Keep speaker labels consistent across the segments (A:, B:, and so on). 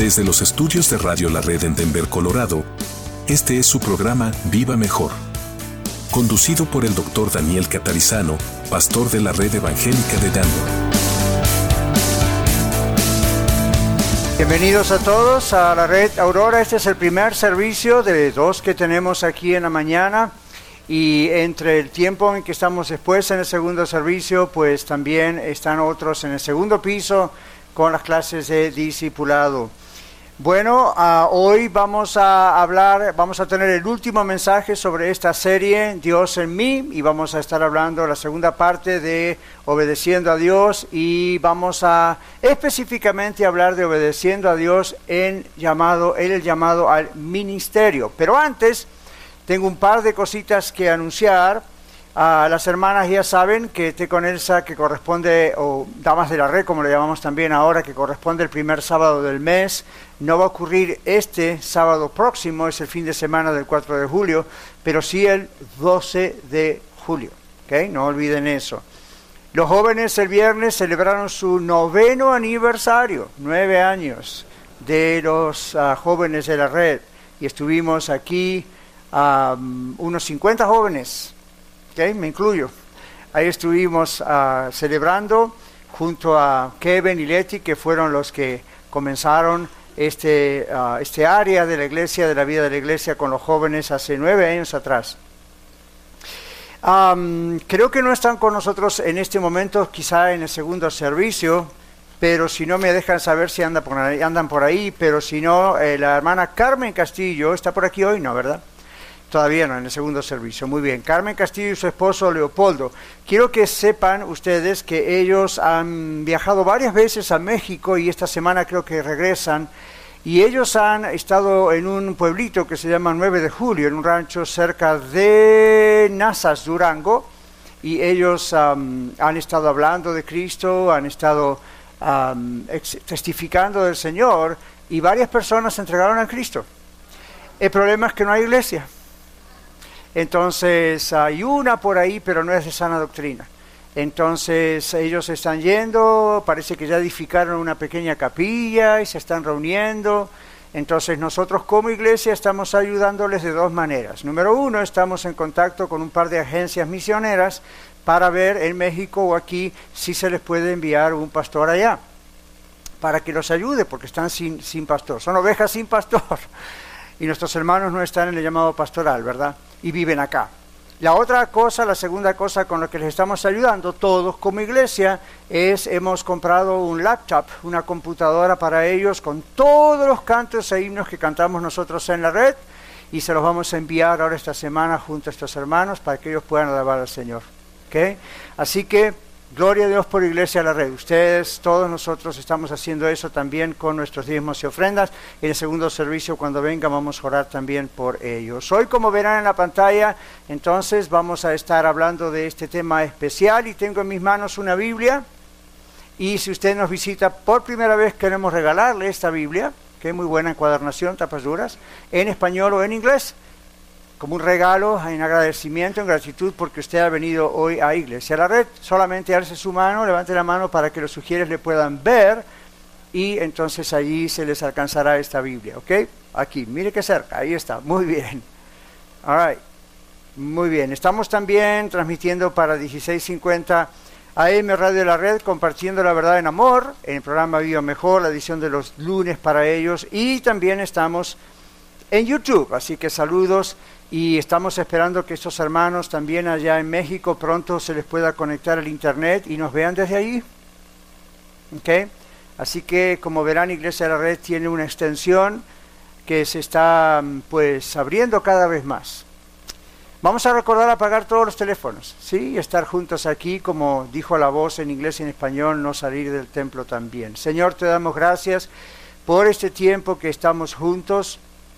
A: Desde los estudios de Radio La Red en Denver, Colorado, este es su programa Viva Mejor, conducido por el Dr. Daniel Catarizano, pastor de la Red Evangélica de Denver.
B: Bienvenidos a todos a la Red Aurora. Este es el primer servicio de 2 que tenemos aquí en la mañana. Y entre el tiempo en que estamos después en el segundo servicio, pues también están otros en el segundo piso con las clases de discipulado. Bueno, hoy vamos a tener el último mensaje sobre esta serie, Dios en mí, y vamos a estar hablando la segunda parte de obedeciendo a Dios, y vamos a específicamente hablar de obedeciendo a Dios en el llamado al ministerio. Pero antes, tengo un par de cositas que anunciar. Las hermanas ya saben que Té con Elsa, que corresponde, o Damas de la Red, como le llamamos también ahora, que corresponde el primer sábado del mes, no va a ocurrir este sábado próximo, es el fin de semana del 4 de julio, pero sí el 12 de julio, ¿okay? No olviden eso. Los jóvenes el viernes celebraron su 9º aniversario, 9 años de los jóvenes de la Red, y estuvimos aquí unos 50 jóvenes. Okay, me incluyo. Ahí estuvimos celebrando junto a Kevin y Leti, que fueron los que comenzaron este área de la iglesia, de la vida de la iglesia con los jóvenes hace 9 años atrás. Creo que no están con nosotros en este momento, quizá en el segundo servicio, pero si no me dejan saber si andan por ahí, pero si no, la hermana Carmen Castillo está por aquí hoy, ¿no, verdad? Todavía no, en el segundo servicio. Muy bien. Carmen Castillo y su esposo Leopoldo. Quiero que sepan ustedes que ellos han viajado varias veces a México y esta semana creo que regresan. Y ellos han estado en un pueblito que se llama 9 de Julio, en un rancho cerca de Nazas, Durango. Y ellos han estado hablando de Cristo, han estado testificando del Señor, y varias personas se entregaron a Cristo. El problema es que no hay iglesia. Entonces hay una por ahí, pero no es de sana doctrina. Entonces ellos están yendo, parece que ya edificaron una pequeña capilla y se están reuniendo. Entonces nosotros como iglesia estamos ayudándoles de 2 maneras. Número 1, estamos en contacto con un par de agencias misioneras para ver en México o aquí si se les puede enviar un pastor allá, para que los ayude, porque están sin pastor. Son ovejas sin pastor. Y nuestros hermanos no están en el llamado pastoral, ¿verdad? Y viven acá. La segunda cosa con la que les estamos ayudando todos como iglesia es, hemos comprado un laptop, una computadora para ellos con todos los cantos e himnos que cantamos nosotros en la red, y se los vamos a enviar ahora esta semana junto a estos hermanos para que ellos puedan alabar al Señor. ¿Okay? Así que, gloria a Dios por Iglesia de la Red. Ustedes, todos nosotros estamos haciendo eso también con nuestros diezmos y ofrendas. En el segundo servicio, cuando venga, vamos a orar también por ellos. Hoy, como verán en la pantalla, entonces vamos a estar hablando de este tema especial, y tengo en mis manos una Biblia. Y si usted nos visita por primera vez, queremos regalarle esta Biblia, que es muy buena encuadernación, tapas duras, en español o en inglés, como un regalo, en agradecimiento, en gratitud, porque usted ha venido hoy a Iglesia a la Red. Solamente alce su mano, levante la mano para que los sugieres le puedan ver, y entonces allí se les alcanzará esta Biblia, ¿ok? Aquí, mire que cerca, ahí está, muy bien. All right, muy bien. Estamos también transmitiendo para 1650 AM Radio de la Red, compartiendo la verdad en amor, en el programa Viva Mejor, la edición de los lunes para ellos, y también estamos en YouTube, así que saludos. Y estamos esperando que estos hermanos también allá en México pronto se les pueda conectar al internet y nos vean desde allí. ¿Okay? Así que, como verán, Iglesia de la Red tiene una extensión que se está pues abriendo cada vez más. Vamos a recordar apagar todos los teléfonos, ¿sí? Y estar juntos aquí, como dijo la voz en inglés y en español, no salir del templo también. Señor, te damos gracias por este tiempo que estamos juntos.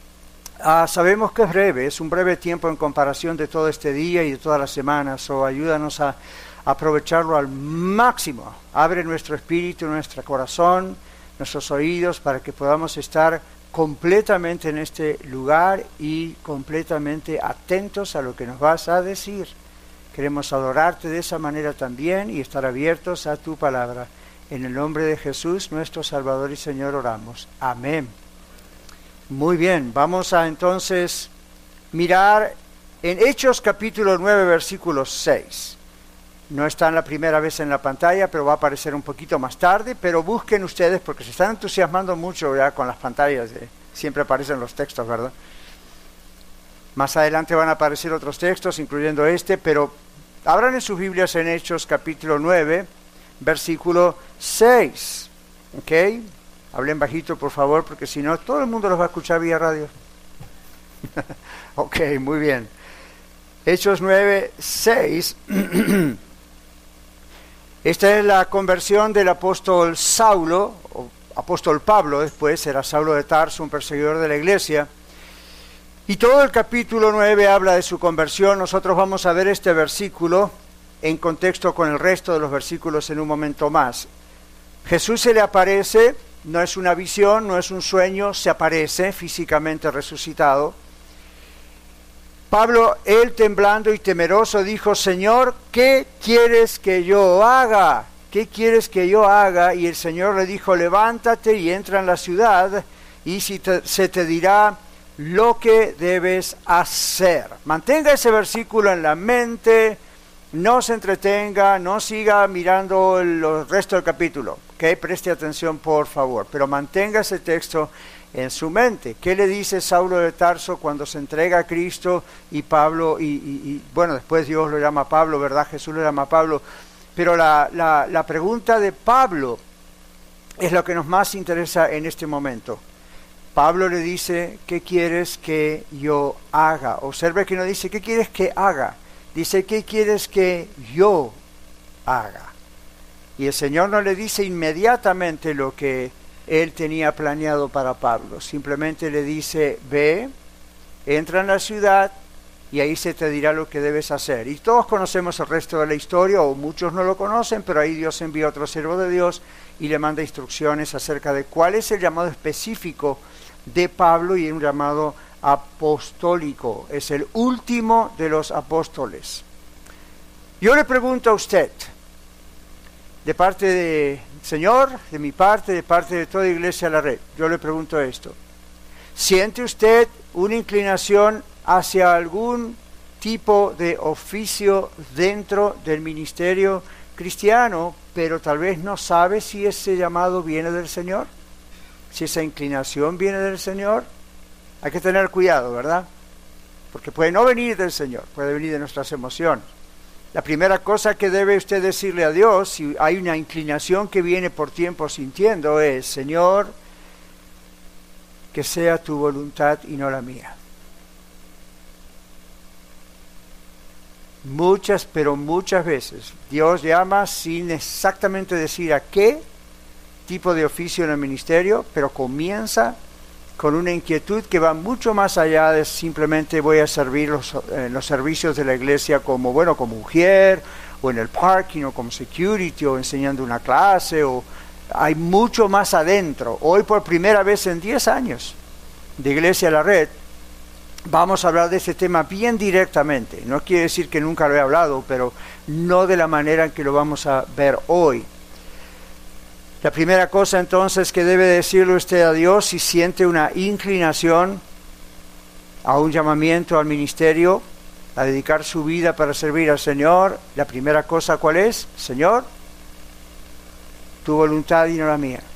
B: Sabemos que es breve, es un breve tiempo en comparación de todo este día y de todas las semanas, ayúdanos a aprovecharlo al máximo. Abre nuestro espíritu, nuestro corazón, nuestros oídos, para que podamos estar completamente en este lugar y completamente atentos a lo que nos vas a decir. Queremos adorarte de esa manera también y estar abiertos a tu palabra. En el nombre de Jesús, nuestro Salvador y Señor, oramos. Amén. Muy bien, vamos a entonces mirar en Hechos capítulo 9, versículo 6. No está la primera vez en la pantalla, pero va a aparecer un poquito más tarde, pero busquen ustedes, porque se están entusiasmando mucho ya con las pantallas, siempre aparecen los textos, ¿verdad? Más adelante van a aparecer otros textos, incluyendo este, pero abran en sus Biblias en Hechos capítulo 9, versículo 6, ¿ok? Hablen bajito, por favor, porque si no, todo el mundo los va a escuchar vía radio. Ok, muy bien. Hechos 9, 6. Esta es la conversión del apóstol Saulo, o apóstol Pablo, después era Saulo de Tarso, un perseguidor de la iglesia. Y todo el capítulo 9 habla de su conversión. Nosotros vamos a ver este versículo en contexto con el resto de los versículos en un momento más. Jesús se le aparece, no es una visión, no es un sueño, se aparece físicamente resucitado. Pablo, él temblando y temeroso, dijo: Señor, ¿qué quieres que yo haga? ¿Qué quieres que yo haga? Y el Señor le dijo: levántate y entra en la ciudad, y se te dirá lo que debes hacer. Mantenga ese versículo en la mente, no se entretenga, no siga mirando el resto del capítulo, ¿ok? Preste atención, por favor, pero mantenga ese texto en su mente. ¿Qué le dice Saulo de Tarso cuando se entrega a Cristo y Pablo, bueno, después Dios lo llama Pablo, ¿verdad? Jesús lo llama Pablo, pero la pregunta de Pablo es lo que nos más interesa en este momento. Pablo le dice: ¿qué quieres que yo haga? Observe que no dice: ¿qué quieres que haga? Dice: ¿qué quieres que yo haga? Y el Señor no le dice inmediatamente lo que él tenía planeado para Pablo. Simplemente le dice: ve, entra en la ciudad y ahí se te dirá lo que debes hacer. Y todos conocemos el resto de la historia, o muchos no lo conocen, pero ahí Dios envía a otro siervo de Dios y le manda instrucciones acerca de cuál es el llamado específico de Pablo, y un llamado apostólico. Es el último de los apóstoles. Yo le pregunto a usted, de parte de Señor, de mi parte, de parte de toda Iglesia La Red, yo le pregunto esto: ¿siente usted una inclinación hacia algún tipo de oficio dentro del ministerio cristiano, pero tal vez no sabe si ese llamado viene del Señor? Si esa inclinación viene del Señor, hay que tener cuidado, ¿verdad? Porque puede no venir del Señor, puede venir de nuestras emociones. La primera cosa que debe usted decirle a Dios, si hay una inclinación que viene por tiempo sintiendo, es: Señor, que sea tu voluntad y no la mía. Pero muchas veces Dios llama sin exactamente decir a qué tipo de oficio en el ministerio, pero comienza con una inquietud que va mucho más allá de simplemente voy a servir los servicios de la iglesia como mujer, o en el parking, o como security, o enseñando una clase, o hay mucho más adentro. Hoy, por primera vez en 10 años de Iglesia La Red, vamos a hablar de ese tema bien directamente. No quiere decir que nunca lo he hablado, pero no de la manera en que lo vamos a ver hoy. La primera cosa entonces que debe decirle usted a Dios, si siente una inclinación a un llamamiento al ministerio, a dedicar su vida para servir al Señor, la primera cosa, ¿cuál es? Señor, tu voluntad y no la mía.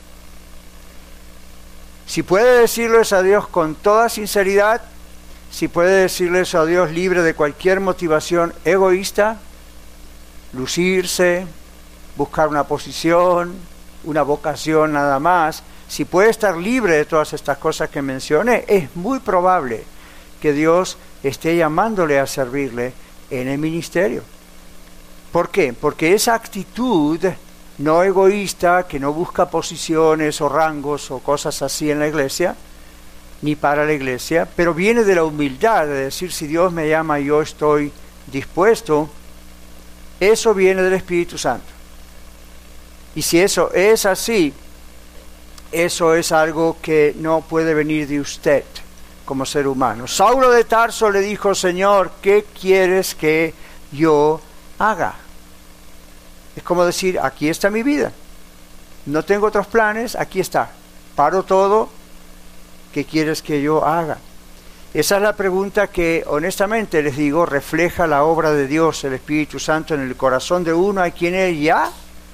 B: Si puede decirlo eso a Dios con toda sinceridad, si puede decirle eso a Dios libre de cualquier motivación egoísta, lucirse, buscar una posición, una vocación nada más, si puede estar libre de todas estas cosas que mencioné, es muy probable que Dios esté llamándole a servirle en el ministerio. ¿Por qué? Porque esa actitud no egoísta, que no busca posiciones o rangos o cosas así en la iglesia, ni para la iglesia, pero viene de la humildad de decir: si Dios me llama, yo estoy dispuesto. Eso viene del Espíritu Santo. Y si eso es así, eso es algo que no puede venir de usted como ser humano. Saulo de Tarso le dijo: Señor, ¿qué quieres que yo haga? Es como decir: aquí está mi vida. no tengo otros planes, aquí está, paro todo, ¿qué quieres que yo haga? Esa es la pregunta que, honestamente les digo, refleja la obra de Dios, el Espíritu Santo, en el corazón de uno a quien Él ya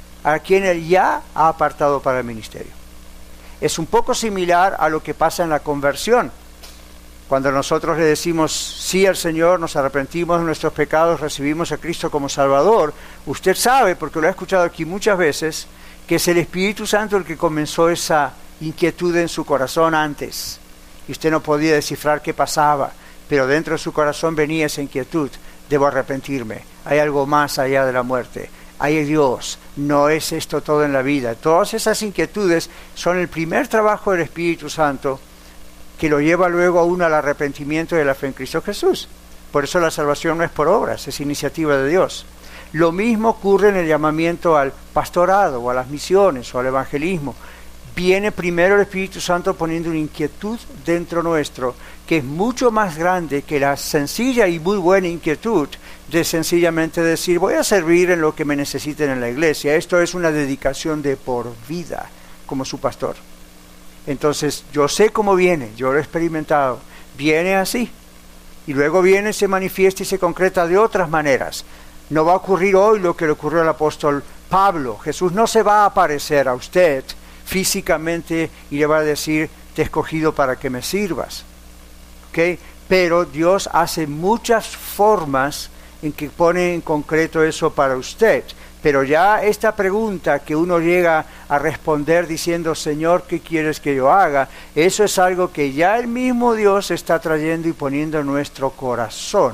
B: ha apartado para el ministerio. Es un poco similar a lo que pasa en la conversión. Cuando nosotros le decimos sí al Señor, nos arrepentimos de nuestros pecados, recibimos a Cristo como Salvador, usted sabe, porque lo he escuchado aquí muchas veces, que es el Espíritu Santo el que comenzó esa inquietud en su corazón antes. Y usted no podía descifrar qué pasaba, pero dentro de su corazón venía esa inquietud. Debo arrepentirme, hay algo más allá de la muerte, hay Dios, no es esto todo en la vida. Todas esas inquietudes son el primer trabajo del Espíritu Santo que lo lleva luego a uno al arrepentimiento de la fe en Cristo Jesús. Por eso la salvación no es por obras, es iniciativa de Dios. Lo mismo ocurre en el llamamiento al pastorado o a las misiones o al evangelismo. Viene primero el Espíritu Santo poniendo una inquietud dentro nuestro que es mucho más grande que la sencilla y muy buena inquietud de sencillamente decir voy a servir en lo que me necesiten en la iglesia. Esto es una dedicación de por vida como su pastor. Entonces yo sé cómo viene, yo lo he experimentado, viene así y luego viene, se manifiesta y se concreta de otras maneras. No va a ocurrir hoy lo que le ocurrió al apóstol Pablo. Jesús no se va a aparecer a usted físicamente y le va a decir te he escogido para que me sirvas, ¿okay? Pero Dios hace muchas formas en que pone en concreto eso para usted. Pero ya esta pregunta que uno llega a responder diciendo Señor, ¿qué quieres que yo haga? Eso es algo que ya el mismo Dios está trayendo y poniendo en nuestro corazón.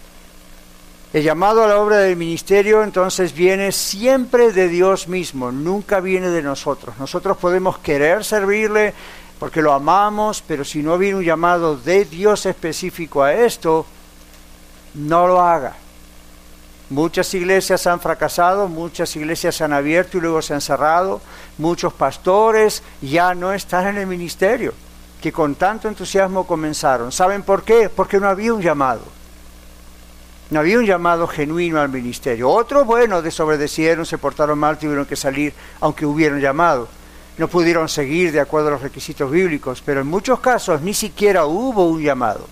B: El llamado a la obra del ministerio entonces viene siempre de Dios mismo, nunca viene de nosotros. Nosotros podemos querer servirle porque lo amamos, pero si no viene un llamado de Dios específico a esto, no lo haga. Muchas iglesias han fracasado, muchas iglesias se han abierto y luego se han cerrado, muchos pastores ya no están en el ministerio, que con tanto entusiasmo comenzaron. ¿Saben por qué? Porque no había un llamado. No había un llamado genuino al ministerio. Otros, bueno, desobedecieron, se portaron mal, tuvieron que salir, aunque hubieron llamado. No pudieron seguir de acuerdo a los requisitos bíblicos, pero en muchos casos ni siquiera hubo un llamado.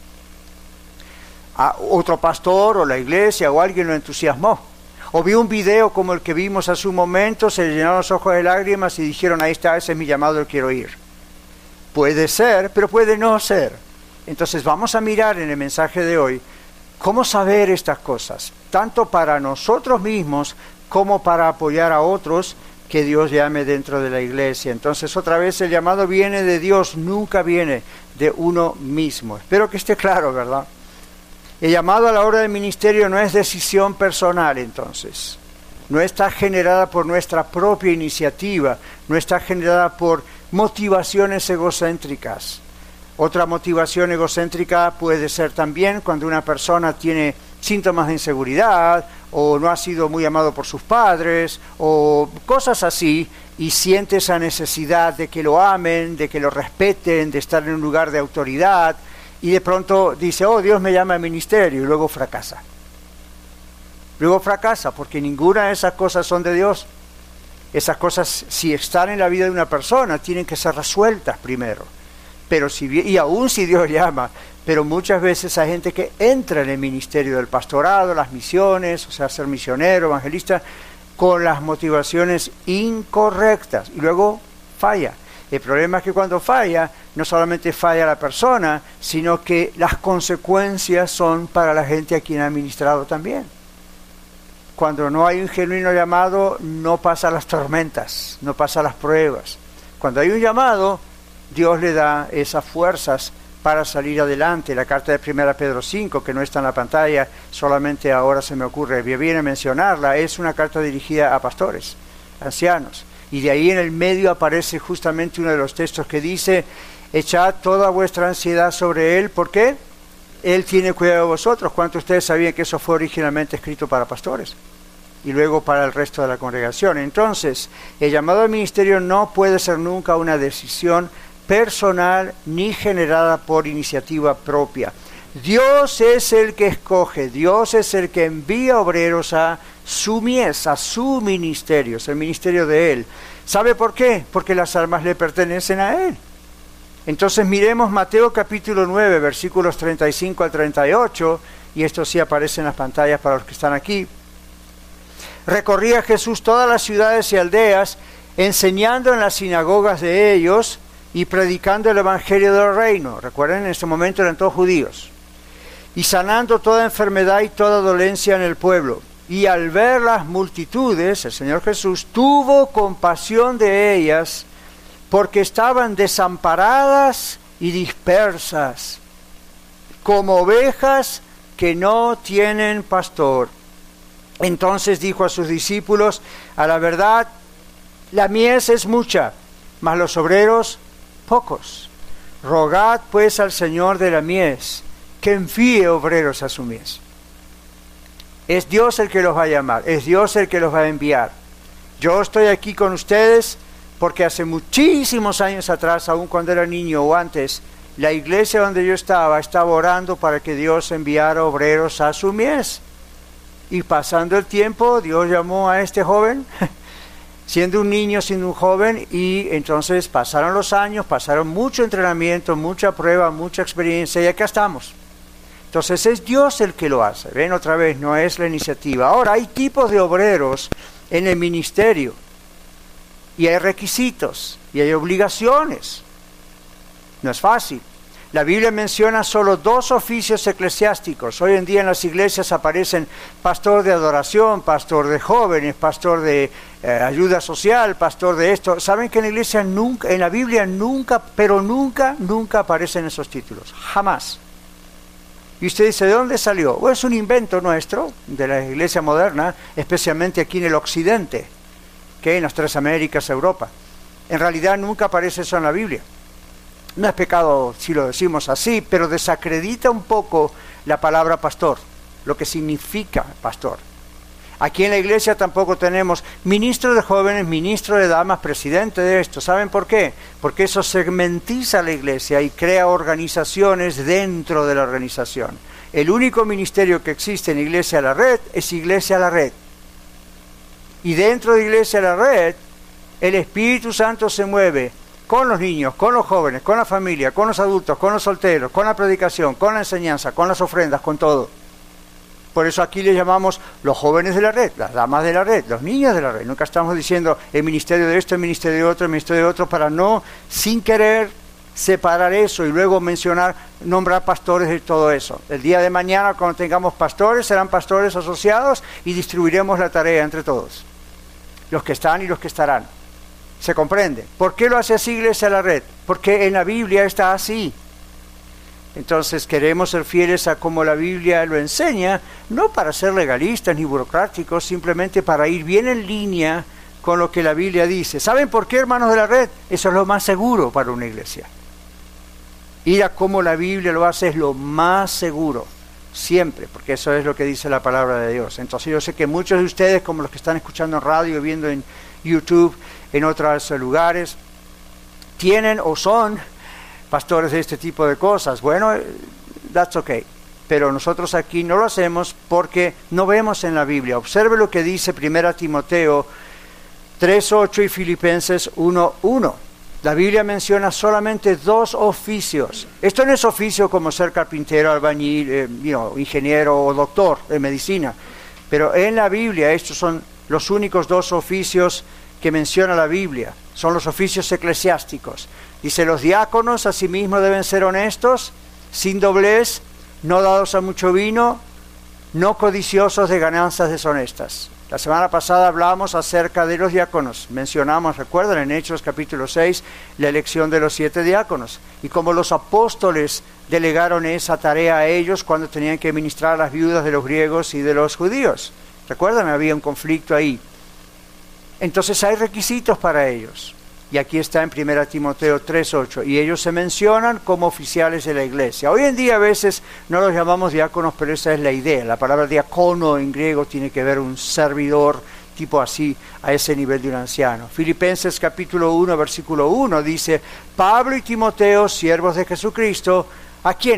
B: A otro pastor o la iglesia o alguien lo entusiasmó. O vio un video como el que vimos hace un momento, se le llenaron los ojos de lágrimas y dijeron, ahí está, ese es mi llamado, quiero ir. Puede ser, pero puede no ser. Entonces vamos a mirar en el mensaje de hoy cómo saber estas cosas, tanto para nosotros mismos como para apoyar a otros que Dios llame dentro de la iglesia. Entonces otra vez el llamado viene de Dios, nunca viene de uno mismo. Espero que esté claro, ¿verdad? El llamado a la obra del ministerio no es decisión personal, entonces. No está generada por nuestra propia iniciativa, no está generada por motivaciones egocéntricas. Otra motivación egocéntrica puede ser también cuando una persona tiene síntomas de inseguridad o no ha sido muy amado por sus padres o cosas así y siente esa necesidad de que lo amen, de que lo respeten, de estar en un lugar de autoridad y de pronto dice, oh, Dios me llama al ministerio y luego fracasa. Luego fracasa porque ninguna de esas cosas son de Dios. Esas cosas, si están en la vida de una persona, tienen que ser resueltas primero. Pero y aún si Dios llama, pero muchas veces hay gente que entra en el ministerio del pastorado, las misiones, o sea, ser misionero, evangelista, con las motivaciones incorrectas y luego falla. El problema es que cuando falla, no solamente falla la persona, sino que las consecuencias son para la gente a quien ha ministrado también. Cuando no hay un genuino llamado, no pasa las tormentas, no pasa las pruebas. Cuando hay un llamado, Dios le da esas fuerzas para salir adelante. La carta de 1 Pedro 5, que no está en la pantalla, solamente ahora se me ocurre, viene mencionarla, es una carta dirigida a pastores, ancianos. Y de ahí en el medio aparece justamente uno de los textos que dice, echad toda vuestra ansiedad sobre Él, ¿por qué? Él tiene cuidado de vosotros. ¿Cuántos de ustedes sabían que eso fue originalmente escrito para pastores? Y luego para el resto de la congregación. Entonces, el llamado al ministerio no puede ser nunca una decisión personal ni generada por iniciativa propia. Dios es el que escoge, Dios es el que envía obreros a su mies, a su ministerio, es el ministerio de Él. ¿Sabe por qué? Porque las almas le pertenecen a Él. Entonces miremos Mateo capítulo 9, versículos 35 al 38, y esto sí aparece en las pantallas para los que están aquí. Recorría Jesús todas las ciudades y aldeas, enseñando en las sinagogas de ellos y predicando el evangelio del reino. Recuerden, en este momento eran todos judíos. Y sanando toda enfermedad y toda dolencia en el pueblo. Y al ver las multitudes, el Señor Jesús tuvo compasión de ellas, porque estaban desamparadas y dispersas, como ovejas que no tienen pastor. Entonces dijo a sus discípulos: a la verdad, la mies es mucha, mas los obreros pocos. Rogad pues al Señor de la mies que envíe obreros a su mies. Es Dios el que los va a llamar, es Dios el que los va a enviar. Yo estoy aquí con ustedes porque hace muchísimos años atrás, aún cuando era niño o antes, la iglesia donde yo estaba orando para que Dios enviara obreros a su mies. Y pasando el tiempo, Dios llamó a este joven, siendo un niño, siendo un joven, y entonces pasaron los años, pasaron mucho entrenamiento, mucha prueba, mucha experiencia, y acá estamos. Entonces es Dios el que lo hace. Ven, otra vez, no es la iniciativa. Ahora, hay tipos de obreros en el ministerio, y hay requisitos, y hay obligaciones. No es fácil. La Biblia menciona solo 2 oficios eclesiásticos. Hoy en día en las iglesias aparecen pastor de adoración, pastor de jóvenes, pastor de ayuda social, pastor de esto. ¿Saben que en la iglesia nunca, en la Biblia nunca, pero nunca aparecen esos títulos? Jamás. Y usted dice, ¿de dónde salió? Bueno, es un invento nuestro, de la iglesia moderna, especialmente aquí en el occidente, que en las 3 Américas, Europa. En realidad nunca aparece eso en la Biblia. No es pecado si lo decimos así, pero desacredita un poco la palabra pastor, lo que significa pastor. Aquí en la iglesia tampoco tenemos ministro de jóvenes, ministro de damas, presidente de esto. ¿Saben por qué? Porque eso segmentiza la iglesia y crea organizaciones dentro de la organización. El único ministerio que existe en Iglesia La Red es Iglesia La Red. Y dentro de Iglesia La Red, el Espíritu Santo se mueve con los niños, con los jóvenes, con la familia, con los adultos, con los solteros, con la predicación, con la enseñanza, con las ofrendas, con todo. Por eso aquí le llamamos los jóvenes de la red, las damas de la red, los niños de la red. Nunca estamos diciendo el ministerio de esto, el ministerio de otro, el ministerio de otro, para no, sin querer, separar eso y luego nombrar pastores de todo eso. El día de mañana, cuando tengamos pastores, serán pastores asociados y distribuiremos la tarea entre todos, los que están y los que estarán. ¿Se comprende? ¿Por qué lo hace así Iglesia La Red? Porque en la Biblia está así. Entonces queremos ser fieles a como la Biblia lo enseña, no para ser legalistas ni burocráticos, simplemente para ir bien en línea con lo que la Biblia dice. ¿Saben por qué, hermanos de la red? Eso es lo más seguro para una iglesia. Ir a como la Biblia lo hace es lo más seguro, siempre, porque eso es lo que dice la palabra de Dios. Entonces yo sé que muchos de ustedes, como los que están escuchando en radio, viendo en YouTube, en otros lugares, tienen o son pastores de este tipo de cosas. Bueno, that's okay. Pero nosotros aquí no lo hacemos porque no vemos en la Biblia. Observe lo que dice 1 Timoteo 3:8 y Filipenses 1:1. La Biblia menciona solamente 2 oficios. Esto no es oficio como ser carpintero, albañil, ingeniero o doctor de medicina. Pero en la Biblia estos son los únicos 2 oficios que menciona la Biblia. Son los oficios eclesiásticos. Dice, los diáconos asimismo deben ser honestos, sin doblez, no dados a mucho vino, no codiciosos de ganancias deshonestas. La semana pasada hablamos acerca de los diáconos. Mencionamos, recuerdan, en Hechos capítulo 6, la elección de los 7 diáconos. Y cómo los apóstoles delegaron esa tarea a ellos cuando tenían que ministrar a las viudas de los griegos y de los judíos. Recuerdan, había un conflicto ahí. Entonces hay requisitos para ellos. Y aquí está en 1 Timoteo 3:8. Y ellos se mencionan como oficiales de la iglesia. Hoy en día a veces no los llamamos diáconos, pero esa es la idea. La palabra diácono en griego tiene que ver un servidor, tipo así, a ese nivel de un anciano. Filipenses capítulo 1, versículo 1 dice, Pablo y Timoteo, siervos de Jesucristo, ¿a quiénes?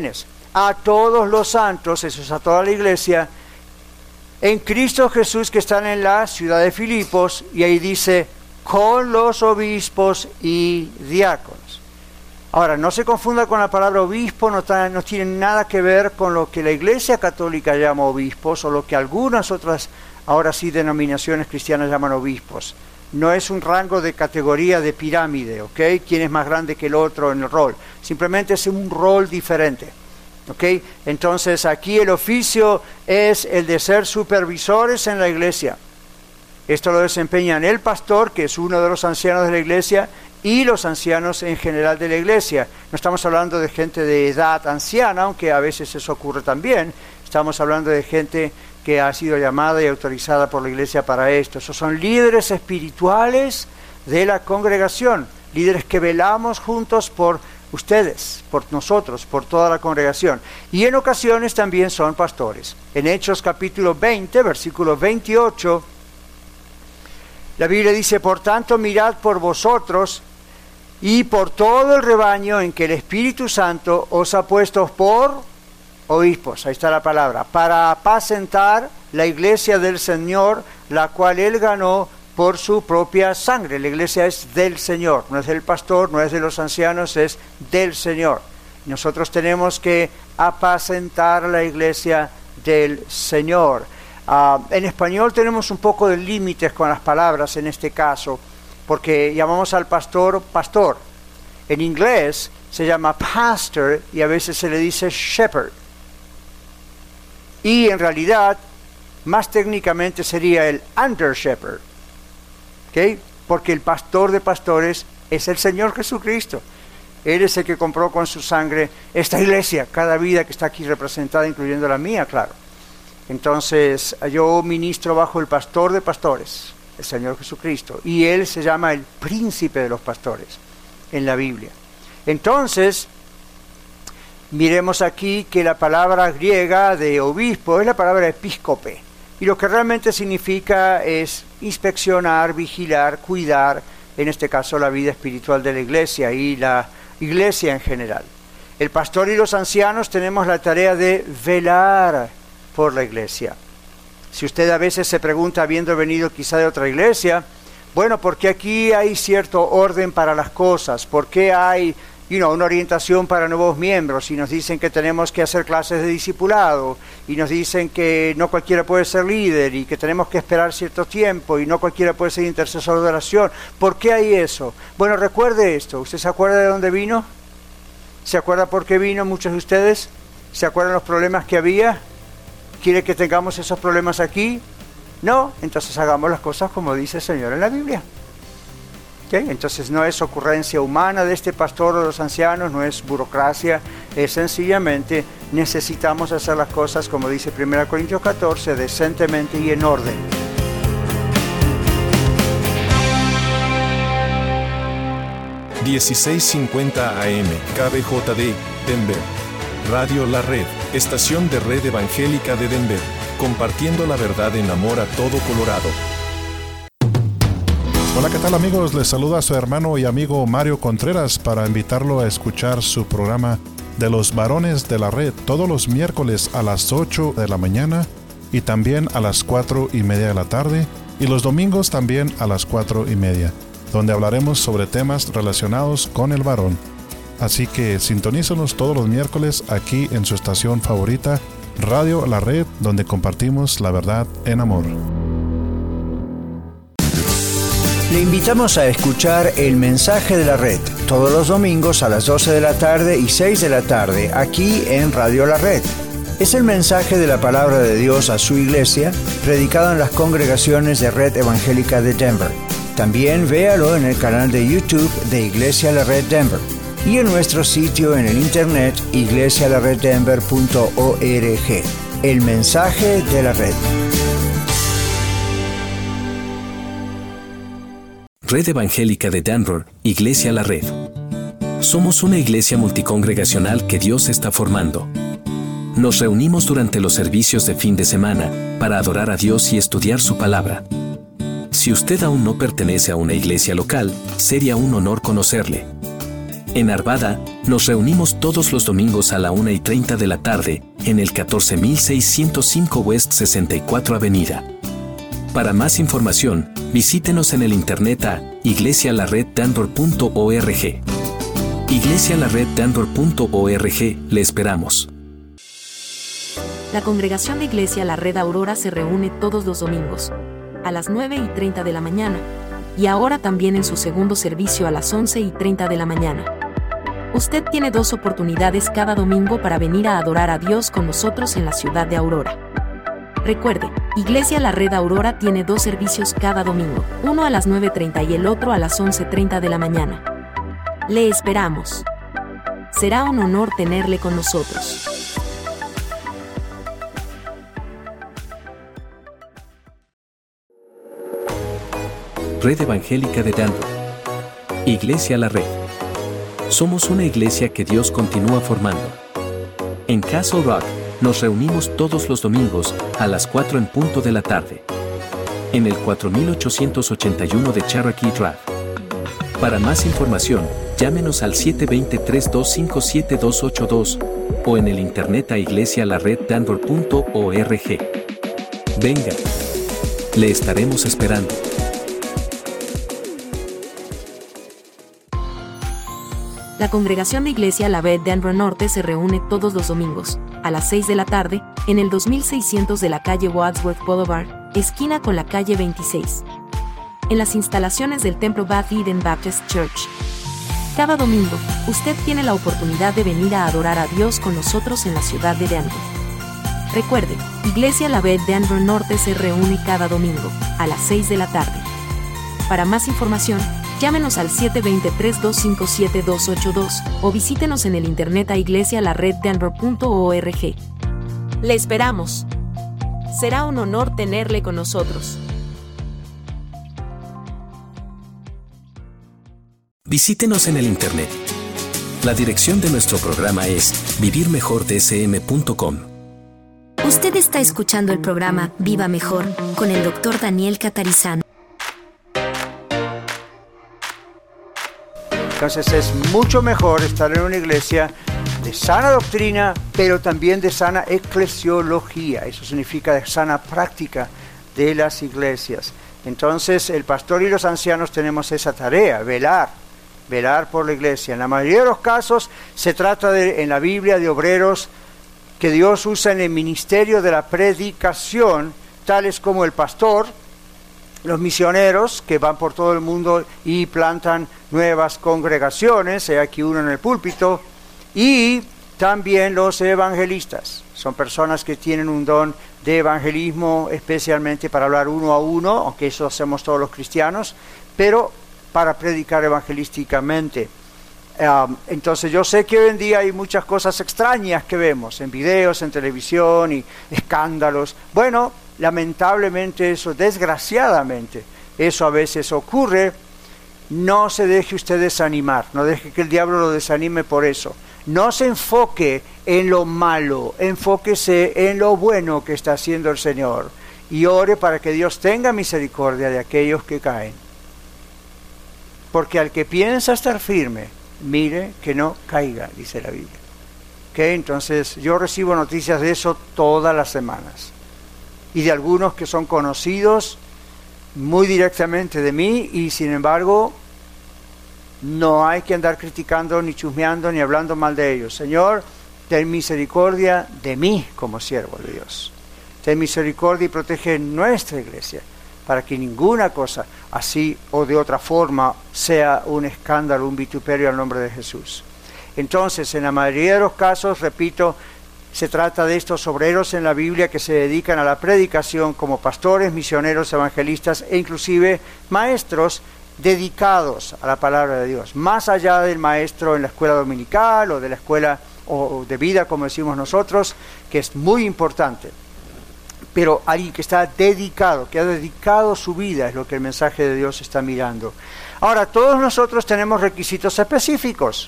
B: a todos los santos, eso es a toda la iglesia, en Cristo Jesús que están en la ciudad de Filipos, y ahí dice, con los obispos y diáconos. Ahora, no se confunda con la palabra obispo, no tiene nada que ver con lo que la Iglesia Católica llama obispos, o lo que algunas otras, ahora sí, denominaciones cristianas llaman obispos. No es un rango de categoría de pirámide, ¿ok? ¿Quién es más grande que el otro en el rol? Simplemente es un rol diferente, ¿ok? Entonces, aquí el oficio es el de ser supervisores en la iglesia. Esto lo desempeñan el pastor, que es uno de los ancianos de la iglesia, y los ancianos en general de la iglesia. No estamos hablando de gente de edad anciana, aunque a veces eso ocurre también. Estamos hablando de gente que ha sido llamada y autorizada por la iglesia para esto. Esos son líderes espirituales de la congregación, líderes que velamos juntos por ustedes, por nosotros, por toda la congregación. Y en ocasiones también son pastores. En Hechos capítulo 20, versículo 28, la Biblia dice, por tanto, mirad por vosotros y por todo el rebaño en que el Espíritu Santo os ha puesto por obispos, ahí está la palabra, para apacentar la iglesia del Señor, la cual Él ganó por su propia sangre. La iglesia es del Señor, no es del pastor, no es de los ancianos, es del Señor. Nosotros tenemos que apacentar la iglesia del Señor. En español tenemos un poco de límites con las palabras en este caso, porque llamamos al pastor pastor. En inglés se llama pastor y a veces se le dice shepherd. Y en realidad, más técnicamente sería el under shepherd, ¿okay? Porque el pastor de pastores es el Señor Jesucristo. Él es el que compró con su sangre esta iglesia, cada vida que está aquí representada, incluyendo la mía, claro. Entonces, yo ministro bajo el pastor de pastores, el Señor Jesucristo, y Él se llama el príncipe de los pastores en la Biblia. Entonces, miremos aquí que la palabra griega de obispo es la palabra episcope, y lo que realmente significa es inspeccionar, vigilar, cuidar, en este caso la vida espiritual de la iglesia y la iglesia en general. El pastor y los ancianos tenemos la tarea de velar por la iglesia. Si usted a veces se pregunta, habiendo venido quizá de otra iglesia, bueno, ¿por qué aquí hay cierto orden para las cosas? ¿Por qué hay una orientación para nuevos miembros? Y nos dicen que tenemos que hacer clases de discipulado, y nos dicen que no cualquiera puede ser líder, y que tenemos que esperar cierto tiempo, y no cualquiera puede ser intercesor de oración. ¿Por qué hay eso? Bueno, recuerde esto. ¿Usted se acuerda de dónde vino? ¿Se acuerda por qué vino muchos de ustedes? ¿Se acuerdan los problemas que había? ¿Quiere que tengamos esos problemas aquí? No, entonces hagamos las cosas como dice el Señor en la Biblia. ¿Okay? Entonces no es ocurrencia humana de este pastor o de los ancianos, no es burocracia, es sencillamente necesitamos hacer las cosas como dice 1 Corintios 14, decentemente y en orden.
A: ...1650 AM, KBJD, Denver. Radio La Red, estación de red evangélica de Denver, compartiendo la verdad en amor a todo Colorado.
C: Hola, ¿qué tal amigos? Les saluda su hermano y amigo Mario Contreras para invitarlo a escuchar su programa de los varones de la red todos los miércoles a las 8 de la mañana y también a las 4:30 de la tarde y los domingos también a las 4:30, donde hablaremos sobre temas relacionados con el varón. Así que sintonízanos todos los miércoles aquí en su estación favorita, Radio La Red, donde compartimos la verdad en amor.
B: Le invitamos a escuchar El Mensaje de la Red, todos los domingos a las 12 de la tarde y 6 de la tarde, aquí en Radio La Red. Es el mensaje de la palabra de Dios a su iglesia, predicado en las congregaciones de Red Evangélica de Denver. También véalo en el canal de YouTube de Iglesia La Red Denver y en nuestro sitio en el internet iglesialareddenver.org. El Mensaje de la Red.
A: Red Evangélica de Denver, Iglesia La Red. Somos una iglesia multicongregacional que Dios está formando. Nos reunimos durante los servicios de fin de semana para adorar a Dios y estudiar su palabra. Si usted aún no pertenece a una iglesia local, sería un honor conocerle. En Arvada, Nos reunimos todos los domingos a la 1:30 de la tarde, en el 14605 West 64 Avenida. Para más información, visítenos en el internet a iglesialareddenver.org. iglesialareddenver.org, le esperamos.
D: La congregación de Iglesia La Red Aurora se reúne todos los domingos, a las 9:30 de la mañana, y ahora también en su segundo servicio a las 11:30 de la mañana. Usted tiene 2 oportunidades cada domingo para venir a adorar a Dios con nosotros en la ciudad de Aurora. Recuerde, Iglesia La Red Aurora tiene 2 servicios cada domingo, uno a las 9:30 y el otro a las 11:30 de la mañana. Le esperamos. Será un honor tenerle con nosotros.
A: Red Evangélica de Denver. Iglesia La Red. Somos una iglesia que Dios continúa formando. En Castle Rock, nos reunimos todos los domingos, a las 4 en punto de la tarde. En el 4881 de Cherokee Drive. Para más información, llámenos al 720-325-7282 o en el internet a iglesialareddenver.org. Venga. Le estaremos esperando.
D: La congregación de Iglesia La Red Denver Norte se reúne todos los domingos, a las 6 de la tarde, en el 2600 de la calle Wadsworth Boulevard, esquina con la calle 26. En las instalaciones del Templo Beth Eden Baptist Church. Cada domingo, usted tiene la oportunidad de venir a adorar a Dios con nosotros en la ciudad de Denver. Recuerde, Iglesia La Red Denver Norte se reúne cada domingo, a las 6 de la tarde. Para más información, llámenos al 720-325-7282 o visítenos en el internet a iglesialareddenver.org. Le esperamos. Será un honor tenerle con nosotros.
A: Visítenos en el internet. La dirección de nuestro programa es vivirmejordsm.com.
E: Usted está escuchando el programa Viva Mejor con el Dr. Daniel Catarizano.
B: Entonces es mucho mejor estar en una iglesia de sana doctrina, pero también de sana eclesiología. Eso significa de sana práctica de las iglesias. Entonces el pastor y los ancianos tenemos esa tarea, velar por la iglesia. En la mayoría de los casos se trata en la Biblia de obreros que Dios usa en el ministerio de la predicación, tales como el pastor, los misioneros que van por todo el mundo y plantan nuevas congregaciones, hay aquí uno en el púlpito, y también los evangelistas. Son personas que tienen un don de evangelismo, especialmente para hablar uno a uno, aunque eso hacemos todos los cristianos, pero para predicar evangelísticamente. Entonces yo sé que hoy en día hay muchas cosas extrañas que vemos en videos, en televisión y escándalos. Bueno, lamentablemente eso, desgraciadamente, eso a veces ocurre. No se deje usted desanimar, no deje que el diablo lo desanime por eso. No se enfoque en lo malo, enfóquese en lo bueno que está haciendo el Señor y ore para que Dios tenga misericordia de aquellos que caen. Porque al que piensa estar firme, mire que no caiga, dice la Biblia. Entonces yo recibo noticias de eso todas las semanas. Y de algunos que son conocidos muy directamente de mí, y sin embargo no hay que andar criticando, ni chusmeando, ni hablando mal de ellos. Señor, ten misericordia de mí como siervo de Dios. Ten misericordia y protege nuestra iglesia, para que ninguna cosa así o de otra forma sea un escándalo, un vituperio al nombre de Jesús. Entonces, en la mayoría de los casos, repito, se trata de estos obreros en la Biblia que se dedican a la predicación como pastores, misioneros, evangelistas e inclusive maestros dedicados a la palabra de Dios, más allá del maestro en la escuela dominical o de la escuela o de vida, como decimos nosotros, que es muy importante. Pero alguien que está dedicado, que ha dedicado su vida, es lo que el mensaje de Dios está mirando. Ahora, todos nosotros tenemos requisitos específicos.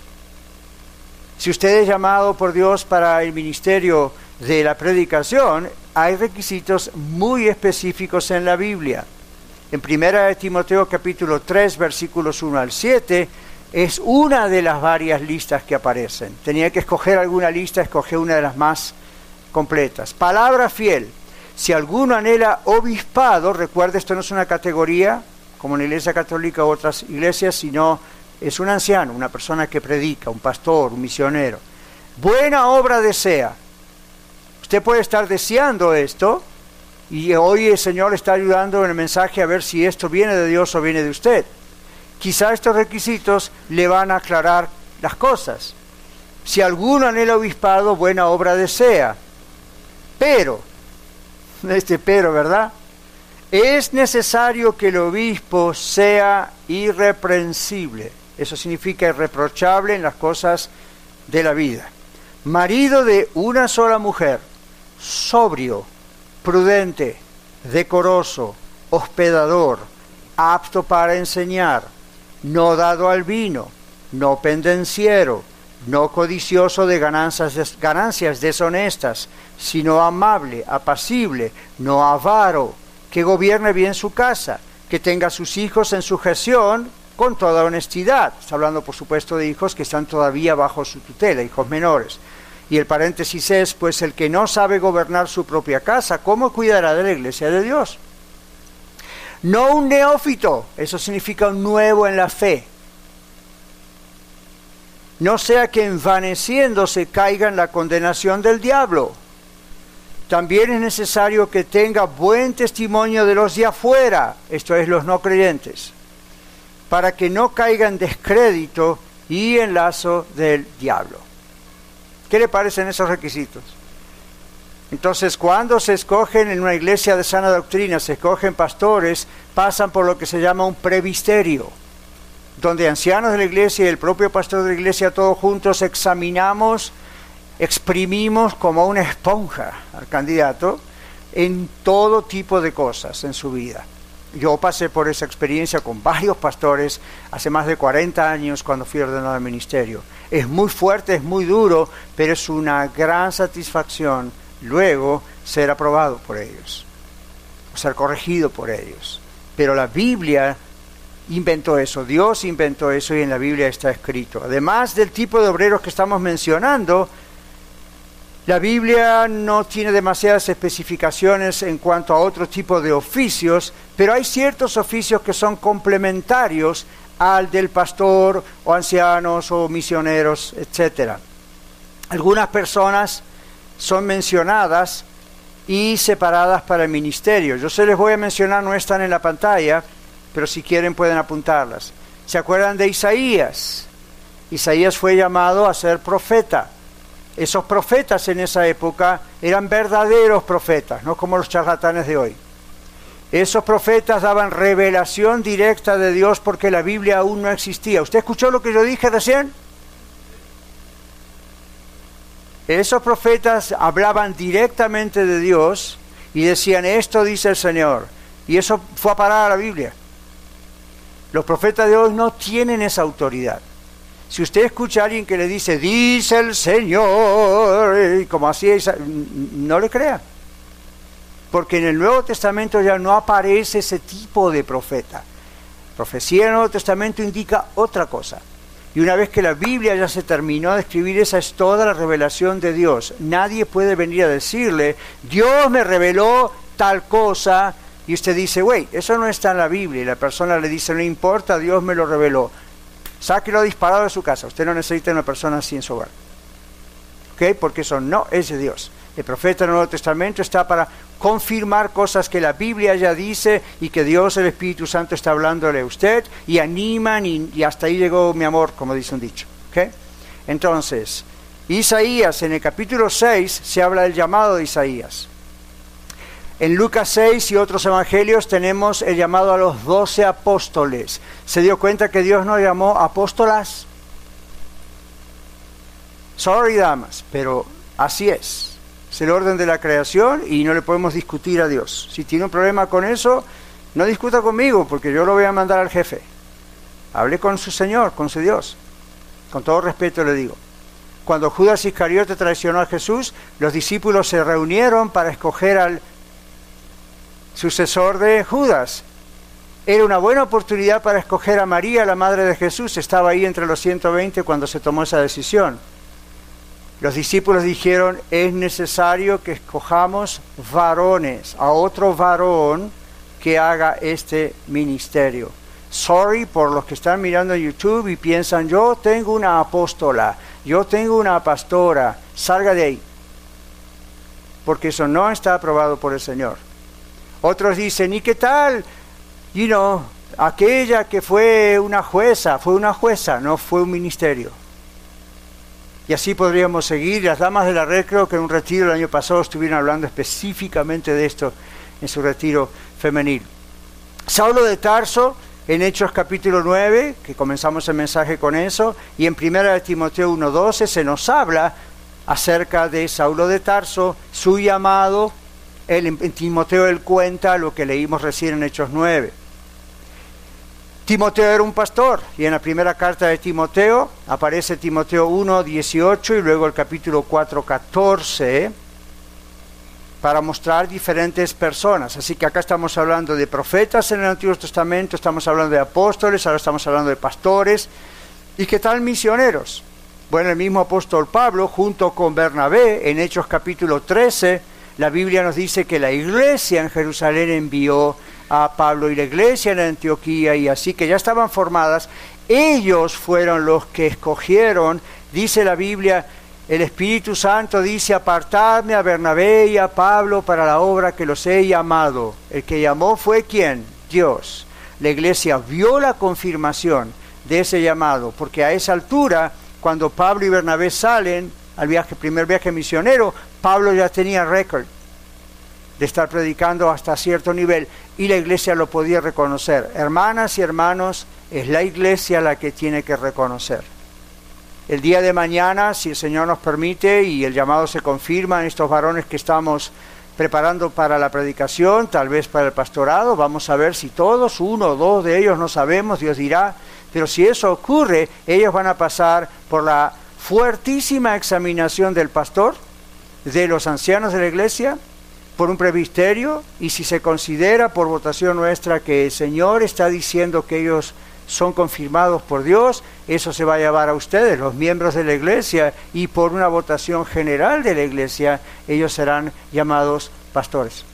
B: Si usted es llamado por Dios para el ministerio de la predicación, hay requisitos muy específicos en la Biblia. En 1 Timoteo capítulo 3, versículos 1 al 7, es una de las varias listas que aparecen. Tenía que escoger alguna lista, escogí una de las más completas. Palabra fiel. Si alguno anhela obispado, recuerde, esto no es una categoría como en la Iglesia Católica u otras iglesias, sino es un anciano, una persona que predica, un pastor, un misionero. Buena obra desea. Usted puede estar deseando esto, y hoy el Señor está ayudando en el mensaje a ver si esto viene de Dios o viene de usted. Quizá estos requisitos le van a aclarar las cosas. Si alguno anhela obispado, buena obra desea. Pero, ¿verdad? Es necesario que el obispo sea irreprensible. Eso significa irreprochable en las cosas de la vida. Marido de una sola mujer, sobrio, prudente, decoroso, hospedador, apto para enseñar, no dado al vino, no pendenciero, no codicioso de ganancias deshonestas, sino amable, apacible, no avaro, que gobierne bien su casa, que tenga a sus hijos en sujeción con toda honestidad. Está hablando, por supuesto, de hijos que están todavía bajo su tutela, hijos menores. Y el paréntesis es, pues el que no sabe gobernar su propia casa, ¿cómo cuidará de la iglesia de Dios? No un neófito, eso significa un nuevo en la fe. No sea que envaneciéndose caiga en la condenación del diablo. También es necesario que tenga buen testimonio de los de afuera, esto es, los no creyentes, para que no caiga en descrédito y en lazo del diablo. ¿Qué le parecen esos requisitos? Entonces, cuando se escogen en una iglesia de sana doctrina, se escogen pastores, pasan por lo que se llama un presbiterio, donde ancianos de la iglesia y el propio pastor de la iglesia, todos juntos examinamos, exprimimos como una esponja al candidato en todo tipo de cosas en su vida. Yo pasé por esa experiencia con varios pastores hace más de 40 años cuando fui ordenado al ministerio. Es muy fuerte, es muy duro, pero es una gran satisfacción luego ser aprobado por ellos, o ser corregido por ellos. Pero la Biblia inventó eso, Dios inventó eso y en la Biblia está escrito. Además del tipo de obreros que estamos mencionando, la Biblia no tiene demasiadas especificaciones en cuanto a otro tipo de oficios, pero hay ciertos oficios que son complementarios al del pastor o ancianos o misioneros, etc. Algunas personas son mencionadas y separadas para el ministerio. Yo se les voy a mencionar, no están en la pantalla, pero si quieren pueden apuntarlas. ¿Se acuerdan de Isaías? Isaías fue llamado a ser profeta. Esos profetas en esa época eran verdaderos profetas, no como los charlatanes de hoy. Esos profetas daban revelación directa de Dios porque la Biblia aún no existía. ¿Usted escuchó lo que yo dije recién? Esos profetas hablaban directamente de Dios y decían, esto dice el Señor. Y eso fue a parar a la Biblia. Los profetas de hoy no tienen esa autoridad. Si usted escucha a alguien que le dice, dice el Señor, y como así, no le crea. Porque en el Nuevo Testamento ya no aparece ese tipo de profeta. Profecía en el Nuevo Testamento indica otra cosa. Y una vez que la Biblia ya se terminó de escribir, esa es toda la revelación de Dios. Nadie puede venir a decirle, Dios me reveló tal cosa, y usted dice, güey, eso no está en la Biblia. Y la persona le dice, no importa, Dios me lo reveló. Sáquelo disparado de su casa. Usted no necesita una persona así en su hogar. ¿Ok? Porque eso no es de Dios. El profeta en el Nuevo Testamento está para confirmar cosas que la Biblia ya dice y que Dios, el Espíritu Santo, está hablándole a usted y animan y hasta ahí llegó mi amor, como dice un dicho. ¿Ok? Entonces, Isaías, en el capítulo 6 se habla del llamado de Isaías. En Lucas 6 y otros evangelios tenemos el llamado a los 12 apóstoles. ¿Se dio cuenta que Dios nos llamó apóstolas? Sorry, damas, pero así es. Es el orden de la creación y no le podemos discutir a Dios. Si tiene un problema con eso, no discuta conmigo porque yo lo voy a mandar al jefe. Hable con su Señor, con su Dios. Con todo respeto le digo. Cuando Judas Iscariote traicionó a Jesús, los discípulos se reunieron para escoger al sucesor de Judas. Era una buena oportunidad para escoger a María, la madre de Jesús. Estaba ahí entre los 120 cuando se tomó esa decisión. Los discípulos dijeron, es necesario que escojamos varones, a otro varón que haga este ministerio. Sorry por los que están mirando en YouTube y piensan, yo tengo una apóstola, yo tengo una pastora, salga de ahí. Porque eso no está aprobado por el Señor. Otros dicen, ¿y qué tal? Aquella que fue una jueza, no fue un ministerio. Y así podríamos seguir. Las damas de la red, creo que en un retiro el año pasado estuvieron hablando específicamente de esto en su retiro femenil. Saulo de Tarso, en Hechos capítulo 9, que comenzamos el mensaje con eso, y en 1 Timoteo 1:12 se nos habla acerca de Saulo de Tarso, su llamado. En Timoteo él cuenta lo que leímos recién en Hechos 9. Timoteo era un pastor, y en la primera carta de Timoteo aparece Timoteo 1:18 y luego el capítulo 4:14 para mostrar diferentes personas. Así que acá estamos hablando de profetas en el Antiguo Testamento, estamos hablando de apóstoles, ahora estamos hablando de pastores. ¿Y qué tal misioneros? Bueno, el mismo apóstol Pablo junto con Bernabé en Hechos capítulo 13, la Biblia nos dice que la iglesia en Jerusalén envió a Pablo y la iglesia en Antioquía, y así que ya estaban formadas. Ellos fueron los que escogieron, dice la Biblia, el Espíritu Santo dice, apartadme a Bernabé y a Pablo para la obra que los he llamado. El que llamó fue ¿quién? Dios. La iglesia vio la confirmación de ese llamado, porque a esa altura, cuando Pablo y Bernabé salen al primer viaje misionero, Pablo ya tenía récord de estar predicando hasta cierto nivel, y la iglesia lo podía reconocer. Hermanas y hermanos, es la iglesia la que tiene que reconocer. El día de mañana, si el Señor nos permite y el llamado se confirma en estos varones que estamos preparando para la predicación, tal vez para el pastorado, vamos a ver si todos, uno o dos de ellos, no sabemos, Dios dirá, pero si eso ocurre, ellos van a pasar por la fuertísima examinación del pastor, de los ancianos de la iglesia, por un presbiterio, y si se considera por votación nuestra que el Señor está diciendo que ellos son confirmados por Dios, eso se va a llevar a ustedes, los miembros de la iglesia, y por una votación general de la iglesia, ellos serán llamados pastores.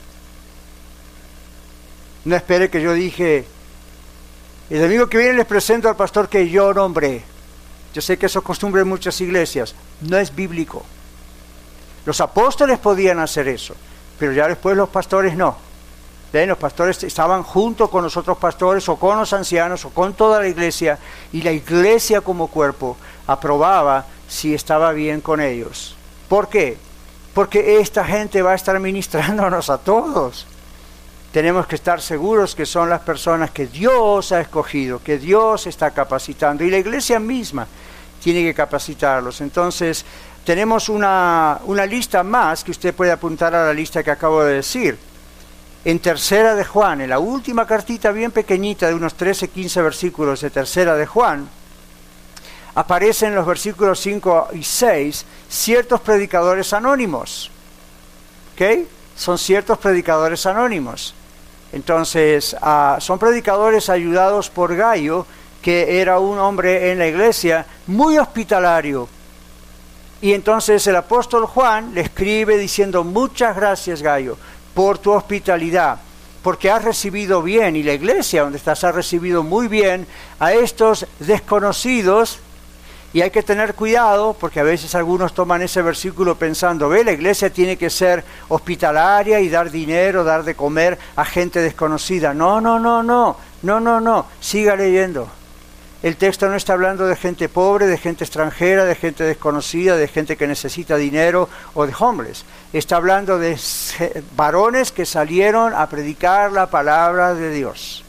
B: No espere que yo dije, el domingo que viene les presento al pastor que yo nombré. Yo sé que eso es costumbre en muchas iglesias, no es bíblico. Los apóstoles podían hacer eso, pero ya después los pastores no. ¿Ven? Los pastores estaban junto con los otros pastores o con los ancianos o con toda la iglesia, y la iglesia como cuerpo aprobaba si estaba bien con ellos. ¿Por qué? Porque esta gente va a estar ministrándonos a todos. Tenemos que estar seguros que son las personas que Dios ha escogido, que Dios está capacitando, y la iglesia misma tiene que capacitarlos. Entonces, tenemos una lista más que usted puede apuntar a la lista que acabo de decir. En Tercera de Juan, en la última cartita bien pequeñita de unos 13-15 versículos de Tercera de Juan, aparecen en los versículos 5 y 6 ciertos predicadores anónimos. ¿Ok? Son ciertos predicadores anónimos. Entonces, son predicadores ayudados por Gayo, que era un hombre en la iglesia muy hospitalario. Y entonces el apóstol Juan le escribe diciendo, muchas gracias, Gayo, por tu hospitalidad, porque has recibido bien, y la iglesia donde estás ha recibido muy bien a estos desconocidos. Y hay que tener cuidado, porque a veces algunos toman ese versículo pensando, la iglesia tiene que ser hospitalaria y dar dinero, dar de comer a gente desconocida. No, siga leyendo. El texto no está hablando de gente pobre, de gente extranjera, de gente desconocida, de gente que necesita dinero o de homeless. Está hablando de varones que salieron a predicar la palabra de Dios.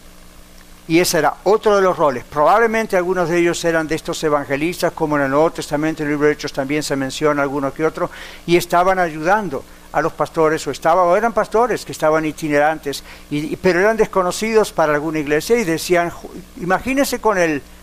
B: Y ese era otro de los roles. Probablemente algunos de ellos eran de estos evangelistas, como en el Nuevo Testamento, en el libro de Hechos también se menciona alguno que otro, y estaban ayudando a los pastores, o eran pastores que estaban itinerantes, pero eran desconocidos para alguna iglesia, y decían, imagínense con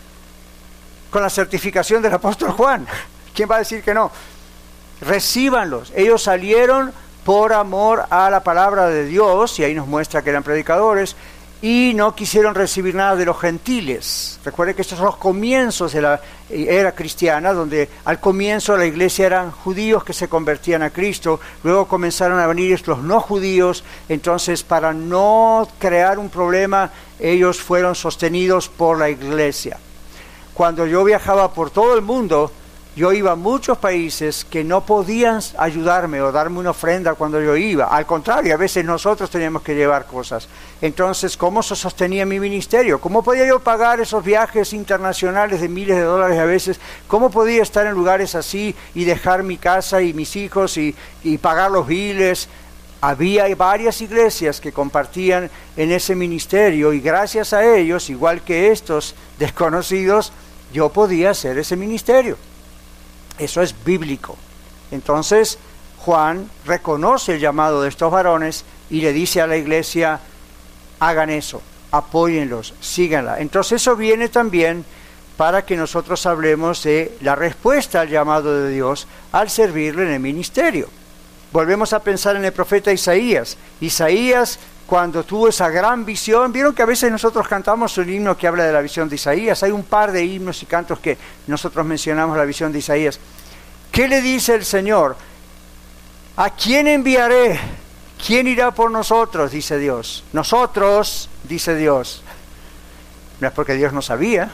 B: la certificación del apóstol Juan, ¿quién va a decir que no? Recíbanlos. Ellos salieron por amor a la palabra de Dios, y ahí nos muestra que eran predicadores, y no quisieron recibir nada de los gentiles. Recuerden que estos son los comienzos de la era cristiana, donde al comienzo la iglesia eran judíos que se convertían a Cristo, luego comenzaron a venir los no judíos. Entonces, para no crear un problema, ellos fueron sostenidos por la iglesia. Cuando yo viajaba por todo el mundo, yo iba a muchos países que no podían ayudarme o darme una ofrenda cuando yo iba. Al contrario, a veces nosotros teníamos que llevar cosas. Entonces, ¿cómo se sostenía mi ministerio? ¿Cómo podía yo pagar esos viajes internacionales de miles de dólares a veces? ¿Cómo podía estar en lugares así y dejar mi casa y mis hijos y pagar los biles? Había varias iglesias que compartían en ese ministerio y gracias a ellos, igual que estos desconocidos, yo podía hacer ese ministerio. Eso es bíblico. Entonces, Juan reconoce el llamado de estos varones y le dice a la iglesia, hagan eso, apóyenlos, síganla. Entonces eso viene también para que nosotros hablemos de la respuesta al llamado de Dios al servirle en el ministerio. Volvemos a pensar en el profeta Isaías. Isaías, cuando tuvo esa gran visión, vieron que a veces nosotros cantamos un himno que habla de la visión de Isaías. Hay un par de himnos y cantos que nosotros mencionamos la visión de Isaías. ¿Qué le dice el Señor? ¿A quién enviaré? ¿Quién irá por nosotros? Dice Dios. Nosotros, dice Dios. No es porque Dios no sabía.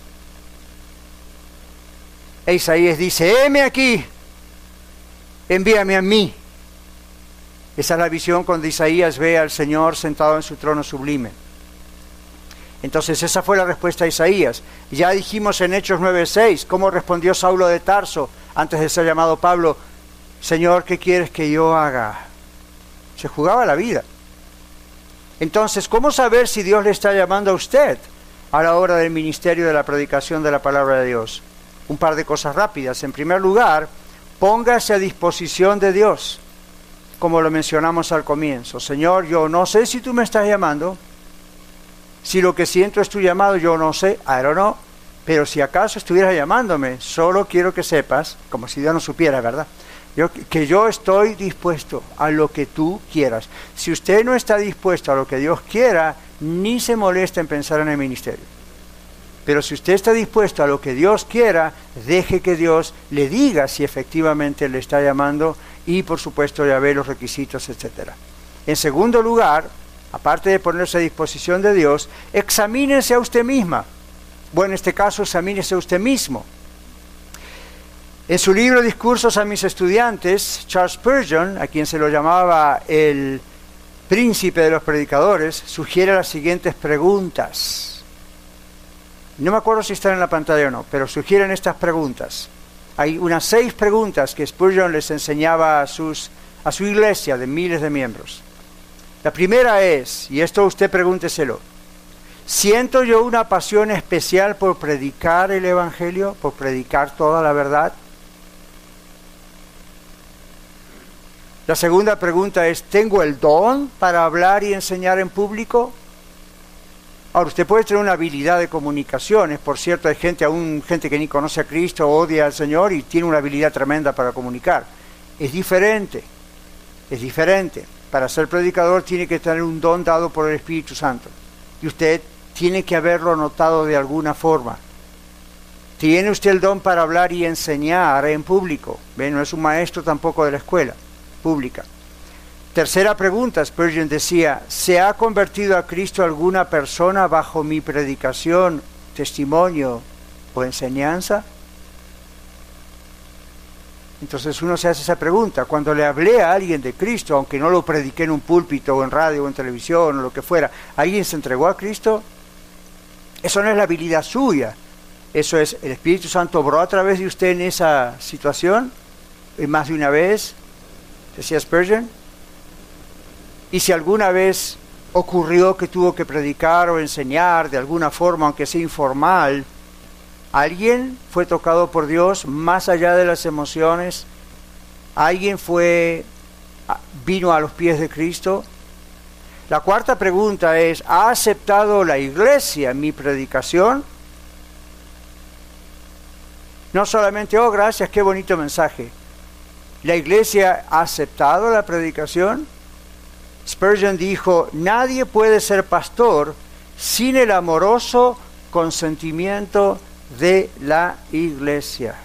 B: E Isaías dice, heme aquí, envíame a mí. Esa es la visión cuando Isaías ve al Señor sentado en su trono sublime. Entonces esa fue la respuesta a Isaías. Ya dijimos en Hechos 9:6 cómo respondió Saulo de Tarso antes de ser llamado Pablo. Señor, ¿qué quieres que yo haga? Se jugaba la vida. Entonces, ¿cómo saber si Dios le está llamando a usted a la hora del ministerio de la predicación de la palabra de Dios? Un par de cosas rápidas. En primer lugar, póngase a disposición de Dios, como lo mencionamos al comienzo. Señor, yo no sé si tú me estás llamando. Si lo que siento es tu llamado, yo no sé, I don't know. Pero si acaso estuvieras llamándome, solo quiero que sepas, como si Dios no supiera, ¿verdad? Que yo estoy dispuesto a lo que tú quieras. Si usted no está dispuesto a lo que Dios quiera, ni se molesta en pensar en el ministerio. Pero si usted está dispuesto a lo que Dios quiera, deje que Dios le diga si efectivamente le está llamando y, por supuesto, ya ve los requisitos, etc. En segundo lugar, aparte de ponerse a disposición de Dios, examínese a usted misma. Bueno, en este caso, examínese a usted mismo. En su libro Discursos a mis estudiantes, Charles Spurgeon, a quien se lo llamaba el príncipe de los predicadores, sugiere las siguientes preguntas. No me acuerdo si están en la pantalla o no, pero sugieren estas preguntas. Hay unas 6 preguntas que Spurgeon les enseñaba a su iglesia de miles de miembros. La primera es, y esto usted pregúnteselo, ¿siento yo una pasión especial por predicar el Evangelio, por predicar toda la verdad? La segunda pregunta es, ¿tengo el don para hablar y enseñar en público? Ahora, usted puede tener una habilidad de comunicaciones. Por cierto, hay gente que ni conoce a Cristo, odia al Señor y tiene una habilidad tremenda para comunicar. Es diferente. Para ser predicador tiene que tener un don dado por el Espíritu Santo. Y usted tiene que haberlo notado de alguna forma. ¿Tiene usted el don para hablar y enseñar en público? No es un maestro tampoco de la escuela pública. Tercera pregunta, Spurgeon decía, ¿se ha convertido a Cristo alguna persona bajo mi predicación, testimonio o enseñanza? Entonces uno se hace esa pregunta. Cuando le hablé a alguien de Cristo, aunque no lo prediqué en un púlpito o en radio o en televisión o lo que fuera, ¿alguien se entregó a Cristo? Eso no es la habilidad suya. Eso es, el Espíritu Santo obró a través de usted en esa situación, y más de una vez, decía Spurgeon. Y si alguna vez ocurrió que tuvo que predicar o enseñar de alguna forma, aunque sea informal, ¿alguien fue tocado por Dios más allá de las emociones? ¿Alguien vino a los pies de Cristo? La cuarta pregunta es, ¿ha aceptado la iglesia mi predicación? No solamente, oh, gracias, qué bonito mensaje. ¿La iglesia ha aceptado la predicación? Spurgeon dijo, nadie puede ser pastor sin el amoroso consentimiento de la iglesia.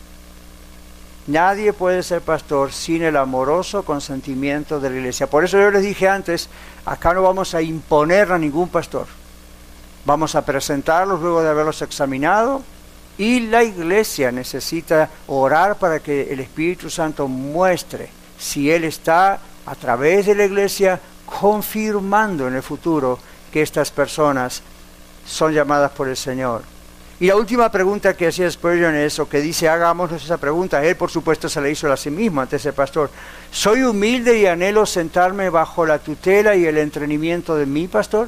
B: Nadie puede ser pastor sin el amoroso consentimiento de la iglesia. Por eso yo les dije antes, acá no vamos a imponer a ningún pastor. Vamos a presentarlos luego de haberlos examinado, y la iglesia necesita orar para que el Espíritu Santo muestre si Él está a través de la iglesia confirmando en el futuro que estas personas son llamadas por el Señor. Y la última pregunta que hacía Spurgeon es, o que dice, hagámonos esa pregunta. Él, por supuesto, se la hizo a sí mismo antes de ser pastor. ¿Soy humilde y anhelo sentarme bajo la tutela y el entrenamiento de mi pastor?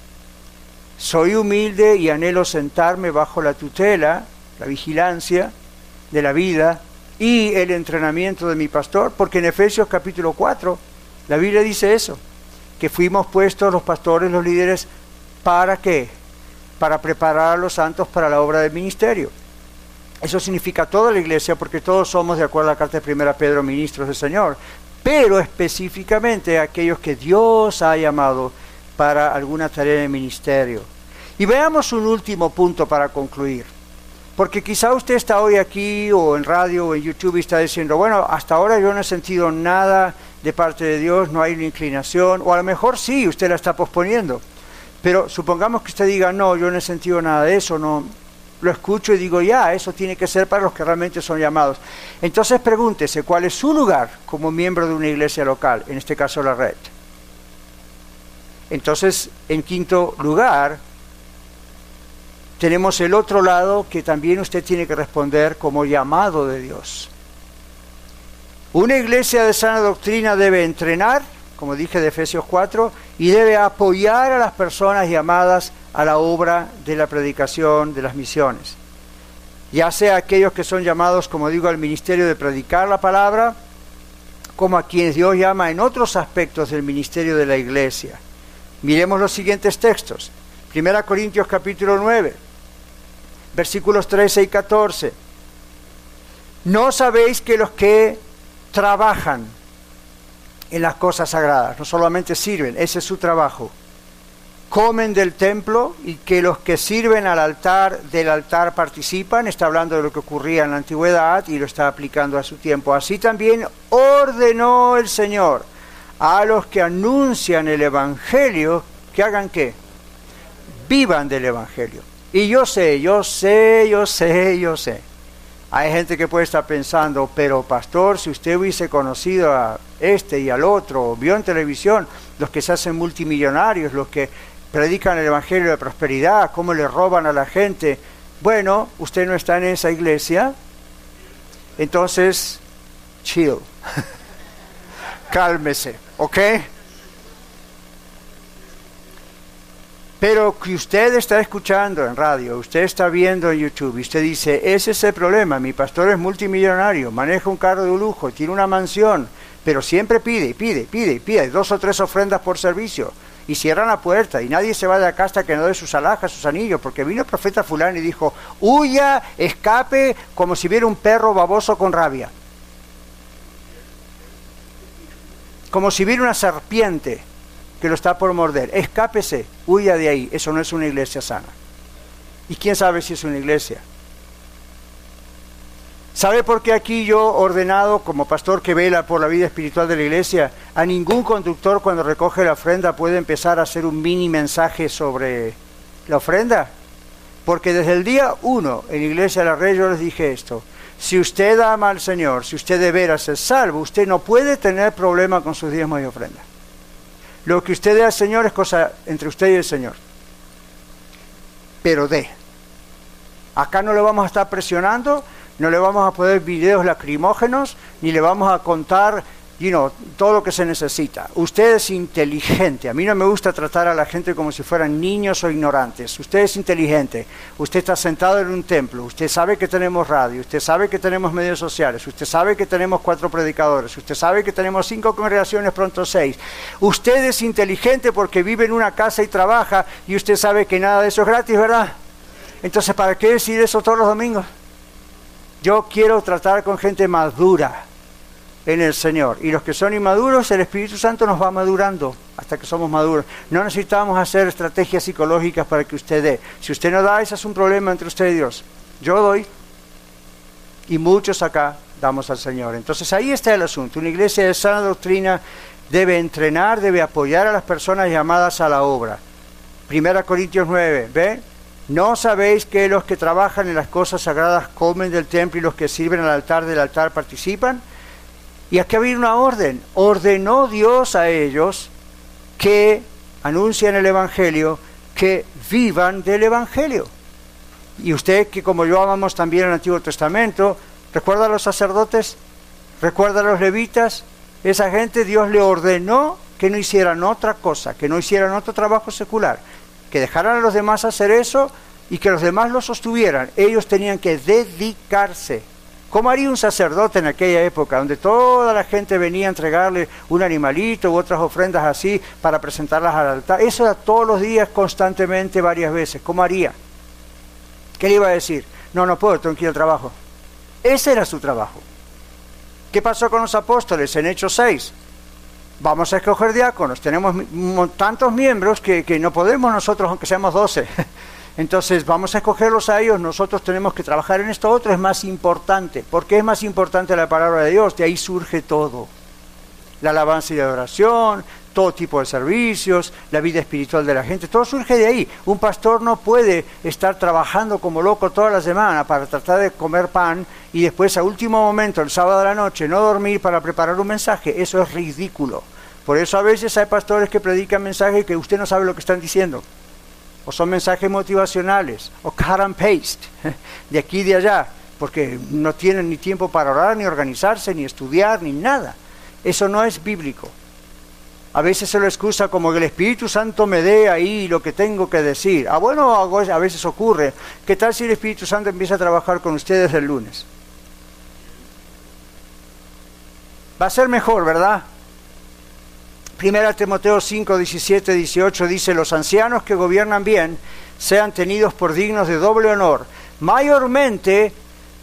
B: ¿Soy humilde y anhelo sentarme bajo la tutela, la vigilancia de la vida y el entrenamiento de mi pastor? Porque en Efesios capítulo 4, la Biblia dice eso, que fuimos puestos los pastores, los líderes, ¿para qué? Para preparar a los santos para la obra del ministerio. Eso significa toda la iglesia, porque todos somos, de acuerdo a la carta de 1 Pedro, ministros del Señor, pero específicamente aquellos que Dios ha llamado para alguna tarea de ministerio. Y veamos un último punto para concluir, porque quizá usted está hoy aquí o en radio o en YouTube y está diciendo, bueno, hasta ahora yo no he sentido nada de parte de Dios, no hay una inclinación, o a lo mejor sí, usted la está posponiendo. Pero supongamos que usted diga, no, yo no he sentido nada de eso, no, lo escucho y digo, ya, eso tiene que ser para los que realmente son llamados. Entonces pregúntese, ¿cuál es su lugar como miembro de una iglesia local, en este caso la red? Entonces, en quinto lugar, tenemos el otro lado que también usted tiene que responder como llamado de Dios. Una iglesia de sana doctrina debe entrenar, como dije de Efesios 4, y debe apoyar a las personas llamadas a la obra de la predicación de las misiones. Ya sea aquellos que son llamados, como digo, al ministerio de predicar la palabra, como a quienes Dios llama en otros aspectos del ministerio de la iglesia. Miremos los siguientes textos. 1 Corintios capítulo 9, versículos 13 y 14. ¿No sabéis que los que trabajan en las cosas sagradas, no solamente sirven, ese es su trabajo, comen del templo, y que los que sirven al altar, del altar participan? Está hablando de lo que ocurría en la antigüedad y lo está aplicando a su tiempo. Así también ordenó el Señor a los que anuncian el Evangelio, que hagan ¿qué? Vivan del Evangelio. Y yo sé, hay gente que puede estar pensando, pero pastor, si usted hubiese conocido a este y al otro, o vio en televisión los que se hacen multimillonarios, los que predican el Evangelio de prosperidad, cómo le roban a la gente. Bueno, usted no está en esa iglesia, entonces, chill, cálmese, ¿ok? Pero que usted está escuchando en radio, usted está viendo en YouTube, y usted dice, ese es el problema, mi pastor es multimillonario, maneja un carro de lujo, tiene una mansión, pero siempre pide, 2 o 3 ofrendas por servicio, y cierran la puerta, y nadie se va de acá hasta que no dé sus alhajas, sus anillos, porque vino el profeta fulano y dijo, huya, escape, como si viera un perro baboso con rabia. Como si viera una serpiente que lo está por morder. Escápese, huya de ahí. Eso no es una iglesia sana. ¿Y quién sabe si es una iglesia? ¿Sabe por qué aquí yo, ordenado como pastor que vela por la vida espiritual de la iglesia, a ningún conductor cuando recoge la ofrenda puede empezar a hacer un mini mensaje sobre la ofrenda? Porque desde el día 1 en Iglesia de la Red yo les dije esto: si usted ama al Señor, si usted de veras es salvo, usted no puede tener problema con sus diezmos y ofrendas. Lo que usted dé al Señor es cosa entre usted y el Señor. Pero dé. Acá no le vamos a estar presionando, no le vamos a poner videos lacrimógenos, ni le vamos a contar, todo lo que se necesita. Usted es inteligente. A mí no me gusta tratar a la gente como si fueran niños o ignorantes. Usted es inteligente. Usted está sentado en un templo. Usted sabe que tenemos radio. Usted sabe que tenemos medios sociales. Usted sabe que tenemos 4 predicadores. Usted sabe que tenemos 5 congregaciones, pronto 6. Usted es inteligente porque vive en una casa y trabaja, y usted sabe que nada de eso es gratis, ¿verdad? Entonces, ¿para qué decir eso todos los domingos? Yo quiero tratar con gente madura, en el Señor. Y los que son inmaduros, el Espíritu Santo nos va madurando hasta que somos maduros. No necesitamos hacer estrategias psicológicas para que usted dé. Si usted no da, ese es un problema entre usted y Dios. Yo doy y muchos acá damos al Señor. Entonces ahí está el asunto. Una iglesia de sana doctrina debe entrenar, debe apoyar a las personas llamadas a la obra. 1 Corintios 9, ¿ve? ¿No sabéis que los que trabajan en las cosas sagradas comen del templo y los que sirven al altar del altar participan? Y aquí había una orden. Ordenó Dios a ellos que anuncian el Evangelio, que vivan del Evangelio. Y usted, que como yo amamos también el Antiguo Testamento, ¿recuerda a los sacerdotes? ¿Recuerda a los levitas? Esa gente Dios le ordenó que no hicieran otra cosa, que no hicieran otro trabajo secular, que dejaran a los demás hacer eso y que los demás lo sostuvieran. Ellos tenían que dedicarse. ¿Cómo haría un sacerdote en aquella época, donde toda la gente venía a entregarle un animalito u otras ofrendas así para presentarlas al altar? Eso era todos los días, constantemente, varias veces. ¿Cómo haría? ¿Qué le iba a decir? No puedo, tengo que ir al trabajo. Ese era su trabajo. ¿Qué pasó con los apóstoles en Hechos 6? Vamos a escoger diáconos. Tenemos tantos miembros que no podemos nosotros, aunque seamos 12. Entonces vamos a escogerlos a ellos. Nosotros tenemos que trabajar en esto otro. Es más importante. ¿Por qué es más importante la palabra de Dios? De ahí surge todo. La alabanza y la adoración, todo tipo de servicios, la vida espiritual de la gente, todo surge de ahí. Un pastor no puede estar trabajando como loco toda la semana para tratar de comer pan y después a último momento, el sábado de la noche, no dormir para preparar un mensaje. Eso es ridículo. Por eso a veces hay pastores que predican mensajes que usted no sabe lo que están diciendo. O son mensajes motivacionales, o cut and paste, de aquí y de allá, porque no tienen ni tiempo para orar, ni organizarse, ni estudiar, ni nada. Eso no es bíblico. A veces se lo excusa como que el Espíritu Santo me dé ahí lo que tengo que decir. Bueno, a veces ocurre. ¿Qué tal si el Espíritu Santo empieza a trabajar con ustedes el lunes? Va a ser mejor, ¿verdad? 1 Timoteo 5, 17, 18 dice: los ancianos que gobiernan bien sean tenidos por dignos de doble honor, mayormente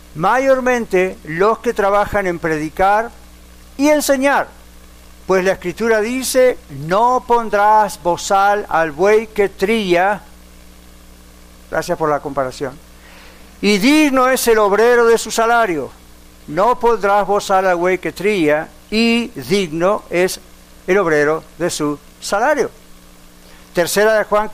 B: los que trabajan en predicar y enseñar. Pues la Escritura dice: no pondrás bozal al buey que trilla. Gracias por la comparación. Y digno es el obrero de su salario. No pondrás bozal al buey que trilla, y digno es el obrero de su salario. Tercera de Juan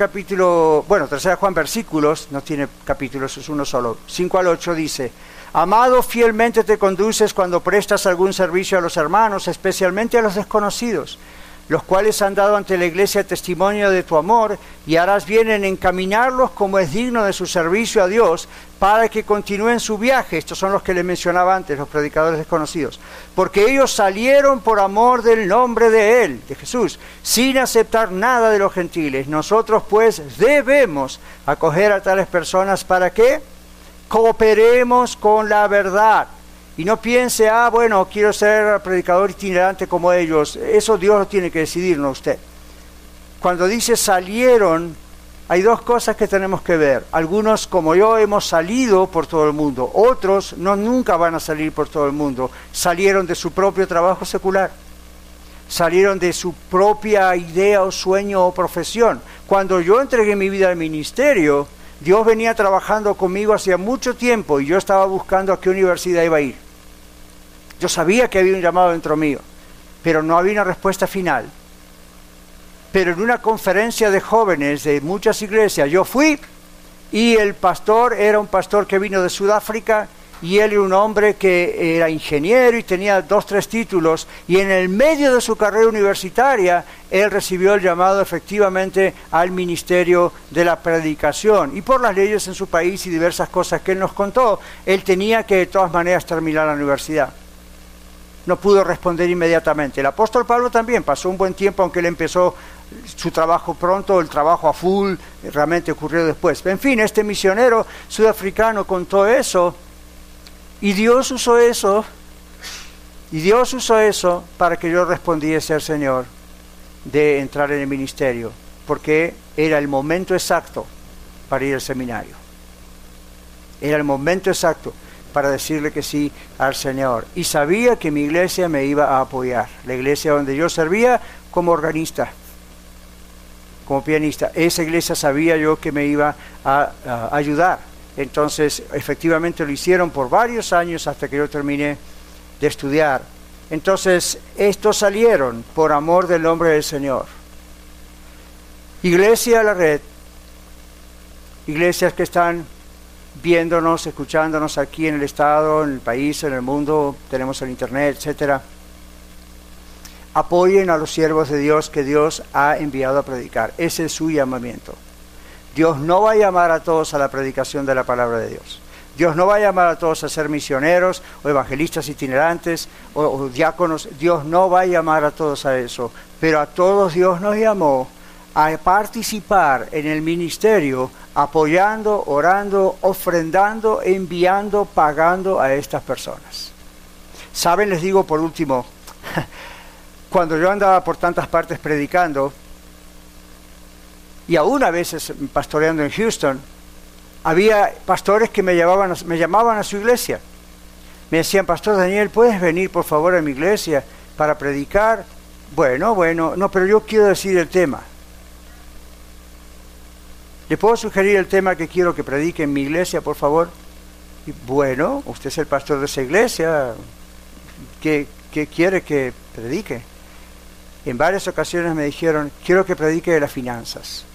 B: versículos, no tiene capítulos, es uno solo, 5 al 8 dice: amado, fielmente te conduces cuando prestas algún servicio a los hermanos, especialmente a los desconocidos, los cuales han dado ante la iglesia testimonio de tu amor, y harás bien en encaminarlos como es digno de su servicio a Dios, para que continúen su viaje. Estos son los que les mencionaba antes, los predicadores desconocidos, porque ellos salieron por amor del nombre de Él, de Jesús, sin aceptar nada de los gentiles. Nosotros pues debemos acoger a tales personas para que cooperemos con la verdad. Y no piense, quiero ser predicador itinerante como ellos. Eso Dios lo tiene que decidir, no usted. Cuando dice salieron, hay dos cosas que tenemos que ver. Algunos, como yo, hemos salido por todo el mundo. Otros nunca van a salir por todo el mundo. Salieron de su propio trabajo secular. Salieron de su propia idea o sueño o profesión. Cuando yo entregué mi vida al ministerio, Dios venía trabajando conmigo hacía mucho tiempo y yo estaba buscando a qué universidad iba a ir. Yo sabía que había un llamado dentro mío, pero no había una respuesta final. Pero en una conferencia de jóvenes de muchas iglesias, yo fui y el pastor era un pastor que vino de Sudáfrica y él era un hombre que era ingeniero y tenía 2, 3 títulos, y en el medio de su carrera universitaria él recibió el llamado efectivamente al ministerio de la predicación, y por las leyes en su país y diversas cosas que él nos contó, él tenía que de todas maneras terminar la universidad. No pudo responder inmediatamente. El apóstol Pablo también pasó un buen tiempo, aunque él empezó su trabajo pronto, el trabajo a full realmente ocurrió después. En fin, este misionero sudafricano contó eso, y Dios usó eso para que yo respondiese al Señor de entrar en el ministerio, porque era el momento exacto para ir al seminario. Era el momento exacto. para decirle que sí al Señor. Y sabía que mi iglesia me iba a apoyar. La iglesia donde yo servía como organista, como pianista, esa iglesia sabía yo que me iba a ayudar. Entonces, efectivamente lo hicieron por varios años hasta que yo terminé de estudiar. Entonces, estos salieron por amor del nombre del Señor. Iglesia La Red, iglesias que están viéndonos, escuchándonos aquí en el estado, en el país, en el mundo, tenemos el internet, etcétera. Apoyen a los siervos de Dios que Dios ha enviado a predicar. Ese es su llamamiento. Dios no va a llamar a todos a la predicación de la palabra de Dios. Dios no va a llamar a todos a ser misioneros o evangelistas itinerantes o diáconos. Dios no va a llamar a todos a eso. Pero a todos Dios nos llamó a participar en el ministerio, apoyando, orando, ofrendando, enviando, pagando a estas personas. ¿Saben? Les digo por último, cuando yo andaba por tantas partes predicando, y aún a veces pastoreando en Houston, había pastores que me llamaban a su iglesia. Me decían, Pastor Daniel, ¿puedes venir por favor a mi iglesia para predicar? Bueno, no, pero yo quiero decir el tema. ¿Le puedo sugerir el tema que quiero que predique en mi iglesia, por favor? Y bueno, usted es el pastor de esa iglesia. ¿Qué quiere que predique? En varias ocasiones me dijeron, quiero que predique de las finanzas.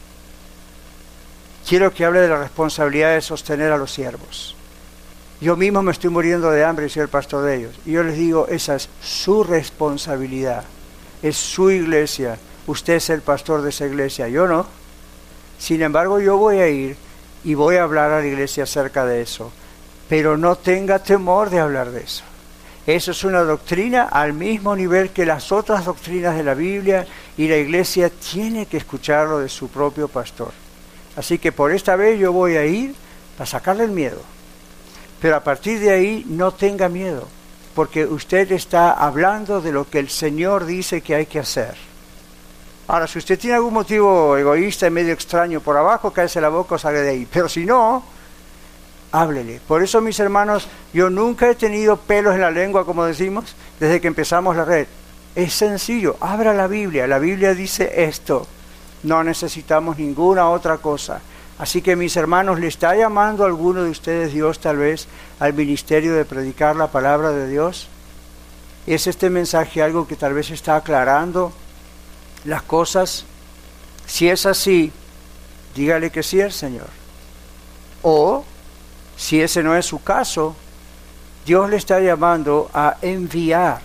B: Quiero que hable de la responsabilidad de sostener a los siervos. Yo mismo me estoy muriendo de hambre y soy el pastor de ellos. Y yo les digo, esa es su responsabilidad. Es su iglesia. Usted es el pastor de esa iglesia, yo no. Sin embargo, yo voy a ir y voy a hablar a la iglesia acerca de eso. Pero no tenga temor de hablar de eso. Eso es una doctrina al mismo nivel que las otras doctrinas de la Biblia, y la iglesia tiene que escucharlo de su propio pastor. Así que por esta vez yo voy a ir para sacarle el miedo. Pero a partir de ahí no tenga miedo, porque usted está hablando de lo que el Señor dice que hay que hacer. Ahora, si usted tiene algún motivo egoísta y medio extraño por abajo, cállese la boca o salga de ahí. Pero si no, háblele. Por eso, mis hermanos, yo nunca he tenido pelos en la lengua, como decimos, desde que empezamos la red. Es sencillo, abra la Biblia. La Biblia dice esto. No necesitamos ninguna otra cosa. Así que, mis hermanos, ¿le está llamando a alguno de ustedes Dios tal vez al ministerio de predicar la palabra de Dios? ¿Es este mensaje algo que tal vez está aclarando las cosas? Si es así, dígale que sí al Señor. O, si ese no es su caso, Dios le está llamando a enviar,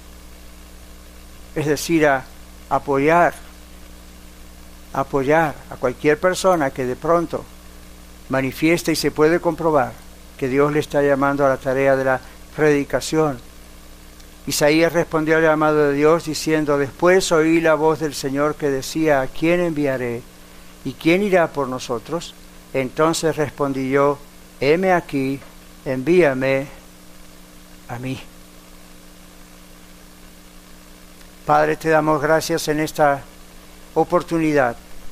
B: es decir, a apoyar a cualquier persona que de pronto manifieste y se puede comprobar que Dios le está llamando a la tarea de la predicación. Isaías respondió al llamado de Dios diciendo, después oí la voz del Señor que decía, ¿a quién enviaré? ¿Y quién irá por nosotros? Entonces respondí yo, heme aquí, envíame a mí. Padre, te damos gracias en esta oportunidad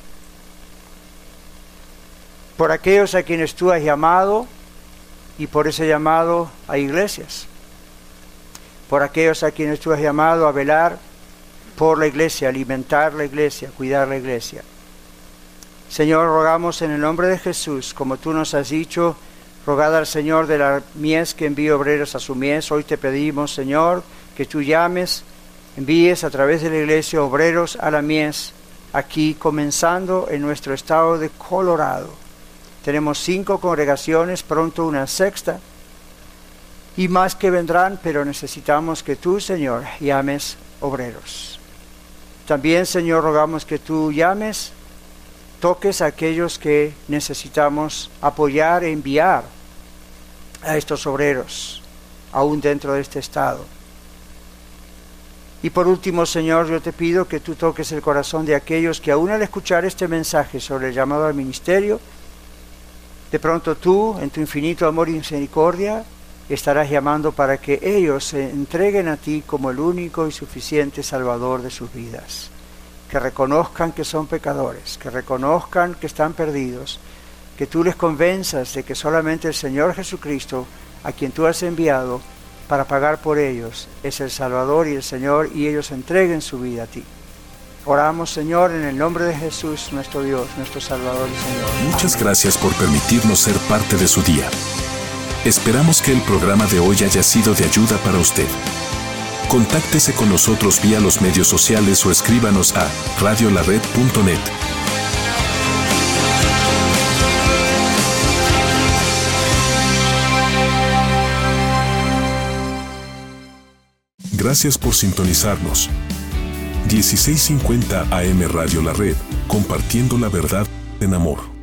B: por aquellos a quienes tú has llamado y por ese llamado a iglesias, por aquellos a quienes tú has llamado a velar por la iglesia, alimentar la iglesia, cuidar la iglesia. Señor, rogamos en el nombre de Jesús, como tú nos has dicho, rogad al Señor de la mies que envíe obreros a su mies. Hoy te pedimos, Señor, que tú llames, envíes a través de la iglesia obreros a la mies, aquí comenzando en nuestro estado de Colorado. Tenemos 5 congregaciones, pronto una 6ª, y más que vendrán, pero necesitamos que tú, Señor, llames obreros. También, Señor, rogamos que tú llames, toques a aquellos que necesitamos apoyar e enviar a estos obreros, aún dentro de este estado. Y por último, Señor, yo te pido que tú toques el corazón de aquellos que aún al escuchar este mensaje sobre el llamado al ministerio, de pronto tú, en tu infinito amor y misericordia, estarás llamando para que ellos se entreguen a ti como el único y suficiente Salvador de sus vidas. Que reconozcan que son pecadores, que reconozcan que están perdidos, que tú les convenzas de que solamente el Señor Jesucristo a quien tú has enviado para pagar por ellos, es el Salvador y el Señor, y ellos entreguen su vida a ti. Oramos, Señor, en el nombre de Jesús, nuestro Dios, nuestro Salvador y Señor.
A: Muchas gracias por permitirnos ser parte de su día. Esperamos que el programa de hoy haya sido de ayuda para usted. Contáctese con nosotros vía los medios sociales o escríbanos a radiolared.net. Gracias por sintonizarnos. 1650 AM Radio La Red, compartiendo la verdad en amor.